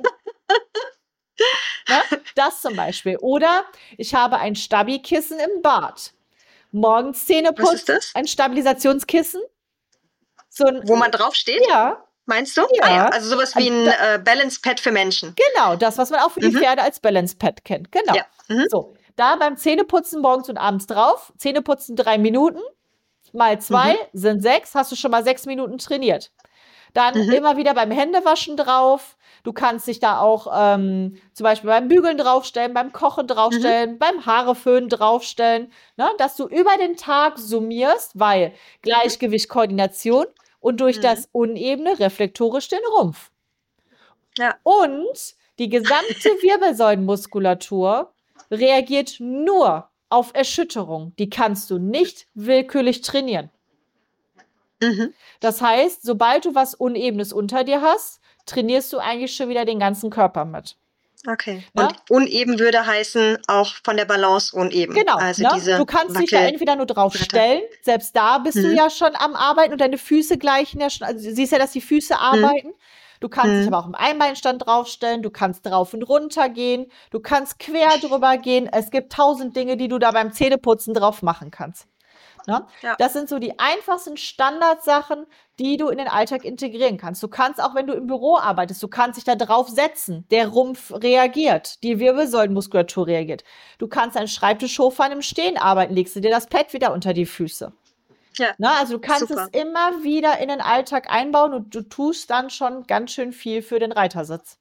Ne? Das zum Beispiel. Oder ich habe ein Stabi-Kissen im Bad. Morgens Zähne Was ist putzen, das? ein Stabilisationskissen. So ein, Wo man drauf steht? ja, Meinst du? Ja. Ah ja, also sowas wie ein Da- äh, Balance-Pad für Menschen. genau, das, was man auch für die Mhm. Pferde als Balance-Pad kennt. Genau. Ja. Mhm. So, da beim Zähneputzen morgens und abends drauf. Zähneputzen drei Minuten, mal zwei Mhm. sind sechs, hast du schon mal sechs Minuten trainiert. Dann Mhm. immer wieder beim Händewaschen drauf. Du kannst dich da auch ähm, zum Beispiel beim Bügeln draufstellen, beim Kochen draufstellen, beim Haareföhnen draufstellen, ne? Dass du über den Tag summierst, weil Gleichgewicht, Koordination und durch Mhm. das Unebene reflektorisch den Rumpf. Ja. Und die gesamte Wirbelsäulenmuskulatur reagiert nur auf Erschütterung. Die kannst du nicht willkürlich trainieren. Mhm. Das heißt, sobald du was Unebenes unter dir hast, trainierst du eigentlich schon wieder den ganzen Körper mit. Okay. Ne? Und uneben würde heißen auch von der Balance uneben. Genau. Also Ne? diese Du kannst dich da Wackel- entweder nur drauf Bretter. stellen, selbst da bist du Mhm. ja schon am Arbeiten und deine Füße gleichen ja schon, also du siehst ja, dass die Füße arbeiten. Du kannst dich Mhm. aber auch im Einbeinstand draufstellen, du kannst drauf und runter gehen, du kannst quer drüber gehen. Es gibt tausend Dinge, die du da beim Zähneputzen drauf machen kannst. Ne? Ja. Das sind so die einfachsten Standardsachen, die du in den Alltag integrieren kannst. Du kannst auch, wenn du im Büro arbeitest, du kannst dich da drauf setzen. Der Rumpf reagiert, die Wirbelsäulenmuskulatur reagiert. Du kannst einen Schreibtisch hochfahren, im Stehen arbeiten, legst du dir das Pad wieder unter die Füße. Ja. Ne? Also du kannst Super. es immer wieder in den Alltag einbauen und du tust dann schon ganz schön viel für den Reitersitz.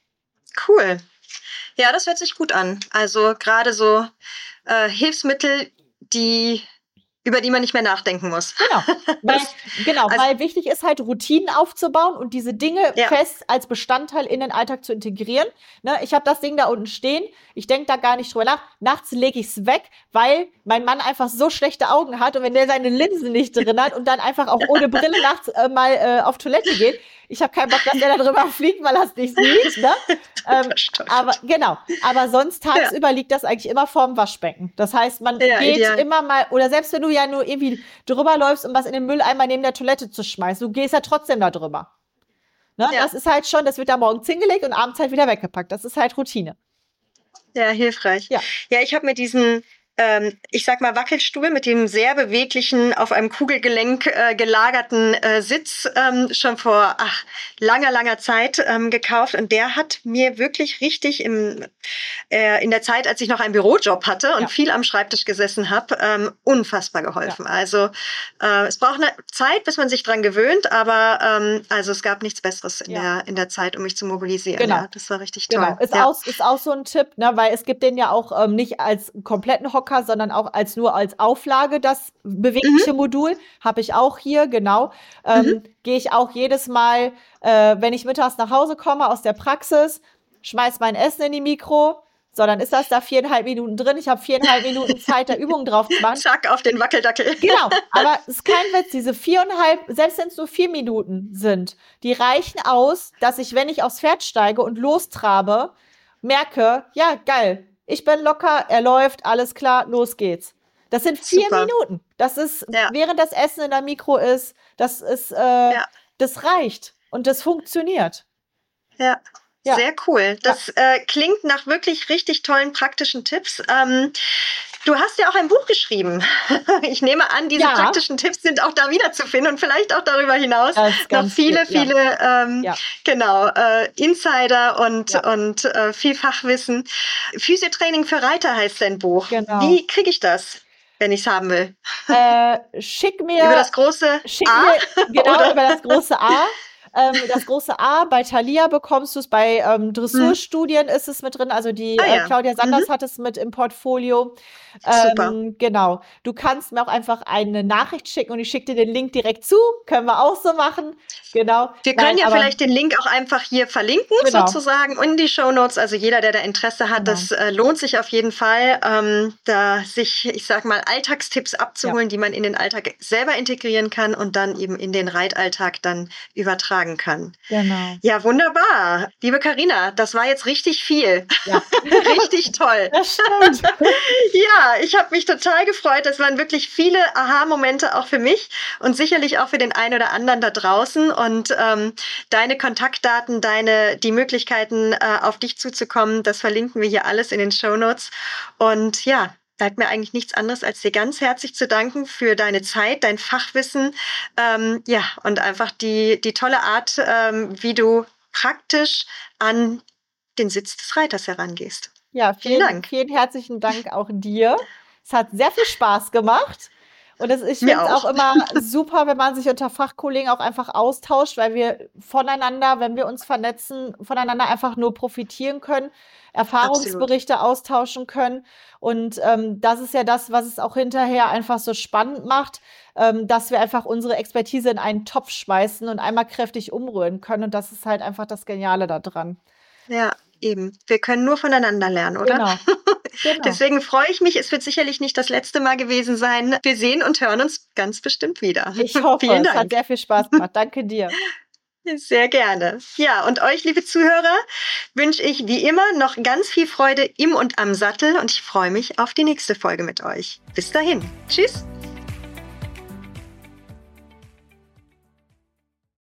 Cool. Ja, das hört sich gut an. Also gerade so äh, Hilfsmittel, die über die man nicht mehr nachdenken muss. Genau, weil, genau, Also- weil wichtig ist halt, Routinen aufzubauen und diese Dinge Ja. fest als Bestandteil in den Alltag zu integrieren. Ne, ich habe das Ding da unten stehen, ich denke da gar nicht drüber nach. Nachts lege ich es weg, weil mein Mann einfach so schlechte Augen hat und wenn der seine Linsen nicht drin hat und dann einfach auch ohne Brille nachts äh, mal äh, auf Toilette geht, ich habe keinen Bock, dass der da drüber fliegt, weil er es nicht sieht. Ne? Ähm, aber genau, aber sonst tagsüber liegt das eigentlich immer vorm Waschbecken. Das heißt, man Ja, geht ideal. immer mal, oder selbst wenn du ja nur irgendwie drüber läufst, um was in den Mülleimer neben der Toilette zu schmeißen, du gehst ja trotzdem da drüber. Ne? Ja. Das ist halt schon, das wird da morgens hingelegt und abends halt wieder weggepackt. Das ist halt Routine. Ja, hilfreich. Ja. Ja, ich habe mir diesen, ähm, ich sag mal, Wackelstuhl mit dem sehr beweglichen, auf einem Kugelgelenk äh, gelagerten äh, Sitz ähm, schon vor ach, langer, langer Zeit ähm, gekauft. Und der hat mir wirklich richtig im, äh, in der Zeit, als ich noch einen Bürojob hatte und Ja. viel am Schreibtisch gesessen habe, ähm, unfassbar geholfen. Also äh, es braucht eine Zeit, bis man sich dran gewöhnt, aber ähm, also es gab nichts Besseres in, Ja. der, in der Zeit, um mich zu mobilisieren. Genau. Ja, das war richtig toll. Genau, ist, ja. auch, ist auch so ein Tipp, ne, weil es gibt den ja auch ähm, nicht als kompletten Hocker, sondern auch als nur als Auflage, das bewegliche Mhm. Modul. Habe ich auch hier, genau. Ähm, Mhm. Gehe ich auch jedes Mal, äh, wenn ich mittags nach Hause komme aus der Praxis, schmeiß mein Essen in die Mikro. So, dann ist das da viereinhalb Minuten drin. Ich habe viereinhalb Minuten Zeit, da Übungen drauf zu machen. Zack, auf den Wackeldackel. Genau, aber es ist kein Witz, diese viereinhalb, selbst wenn es nur vier Minuten sind, die reichen aus, dass ich, wenn ich aufs Pferd steige und lostrabe merke, ja, geil, ich bin locker, er läuft, alles klar, los geht's. Das sind vier Super. Minuten. Das ist, Ja. während das Essen in der Mikro ist, das ist, äh, Ja. das reicht und das funktioniert. Ja. Ja. Sehr cool. Das äh, klingt nach wirklich richtig tollen praktischen Tipps. Ähm, du hast ja auch ein Buch geschrieben. Ich nehme an, diese Ja. praktischen Tipps sind auch da wiederzufinden und vielleicht auch darüber hinaus Ganz, noch ganz viele, viel, ja. viele ähm, Ja. genau äh, Insider und, Ja. und äh, viel Fachwissen. Physiotraining für Reiter heißt dein Buch. Genau. Wie kriege ich das, wenn ich es haben will? Äh, schick mir Über das große schick A? mir genau Oder? über das große A. Ähm, das große A, bei Thalia bekommst du es, bei ähm, Dressurstudien ist es mit drin, also die Ah, äh, ja. Claudia Sanders Mhm. hat es mit im Portfolio. Super. Ähm, genau. Du kannst mir auch einfach eine Nachricht schicken und ich schicke dir den Link direkt zu. Können wir auch so machen. Genau. Wir können Nein, ja aber vielleicht den Link auch einfach hier verlinken, Genau. sozusagen, in die Shownotes. Also jeder, der da Interesse hat, Genau. das äh, lohnt sich auf jeden Fall, ähm, da sich, ich sag mal, Alltagstipps abzuholen, die man in den Alltag selber integrieren kann und dann eben in den Reitalltag dann übertragen kann. Genau. Ja, wunderbar. Liebe Carina, das war jetzt richtig viel. Ja. Richtig toll. Das stimmt. Ja, ich habe mich total gefreut. Das waren wirklich viele Aha-Momente auch für mich und sicherlich auch für den einen oder anderen da draußen. Und ähm, deine Kontaktdaten, deine die Möglichkeiten, äh, auf dich zuzukommen, das verlinken wir hier alles in den Shownotes. Und ja, bleibt mir eigentlich nichts anderes, als dir ganz herzlich zu danken für deine Zeit, dein Fachwissen, ähm, ja, und einfach die, die tolle Art, ähm, wie du praktisch an den Sitz des Reiters herangehst. Ja, Vielen vielen, Dank. vielen herzlichen Dank auch dir. Es hat sehr viel Spaß gemacht. Und es, ich Mir finde es auch auch. immer super, wenn man sich unter Fachkollegen auch einfach austauscht, weil wir voneinander, wenn wir uns vernetzen, voneinander einfach nur profitieren können, Erfahrungsberichte austauschen können. Und ähm, das ist ja das, was es auch hinterher einfach so spannend macht, ähm, dass wir einfach unsere Expertise in einen Topf schmeißen und einmal kräftig umrühren können. Und das ist halt einfach das Geniale daran. Ja, eben. Wir können nur voneinander lernen, oder? Genau. Genau. Deswegen freue ich mich. Es wird sicherlich nicht das letzte Mal gewesen sein. Wir sehen und hören uns ganz bestimmt wieder. Ich hoffe, Vielen es hat Dank. sehr viel Spaß gemacht. Danke dir. Sehr gerne. Ja, und euch, liebe Zuhörer, wünsche ich wie immer noch ganz viel Freude im und am Sattel und ich freue mich auf die nächste Folge mit euch. Bis dahin. Tschüss.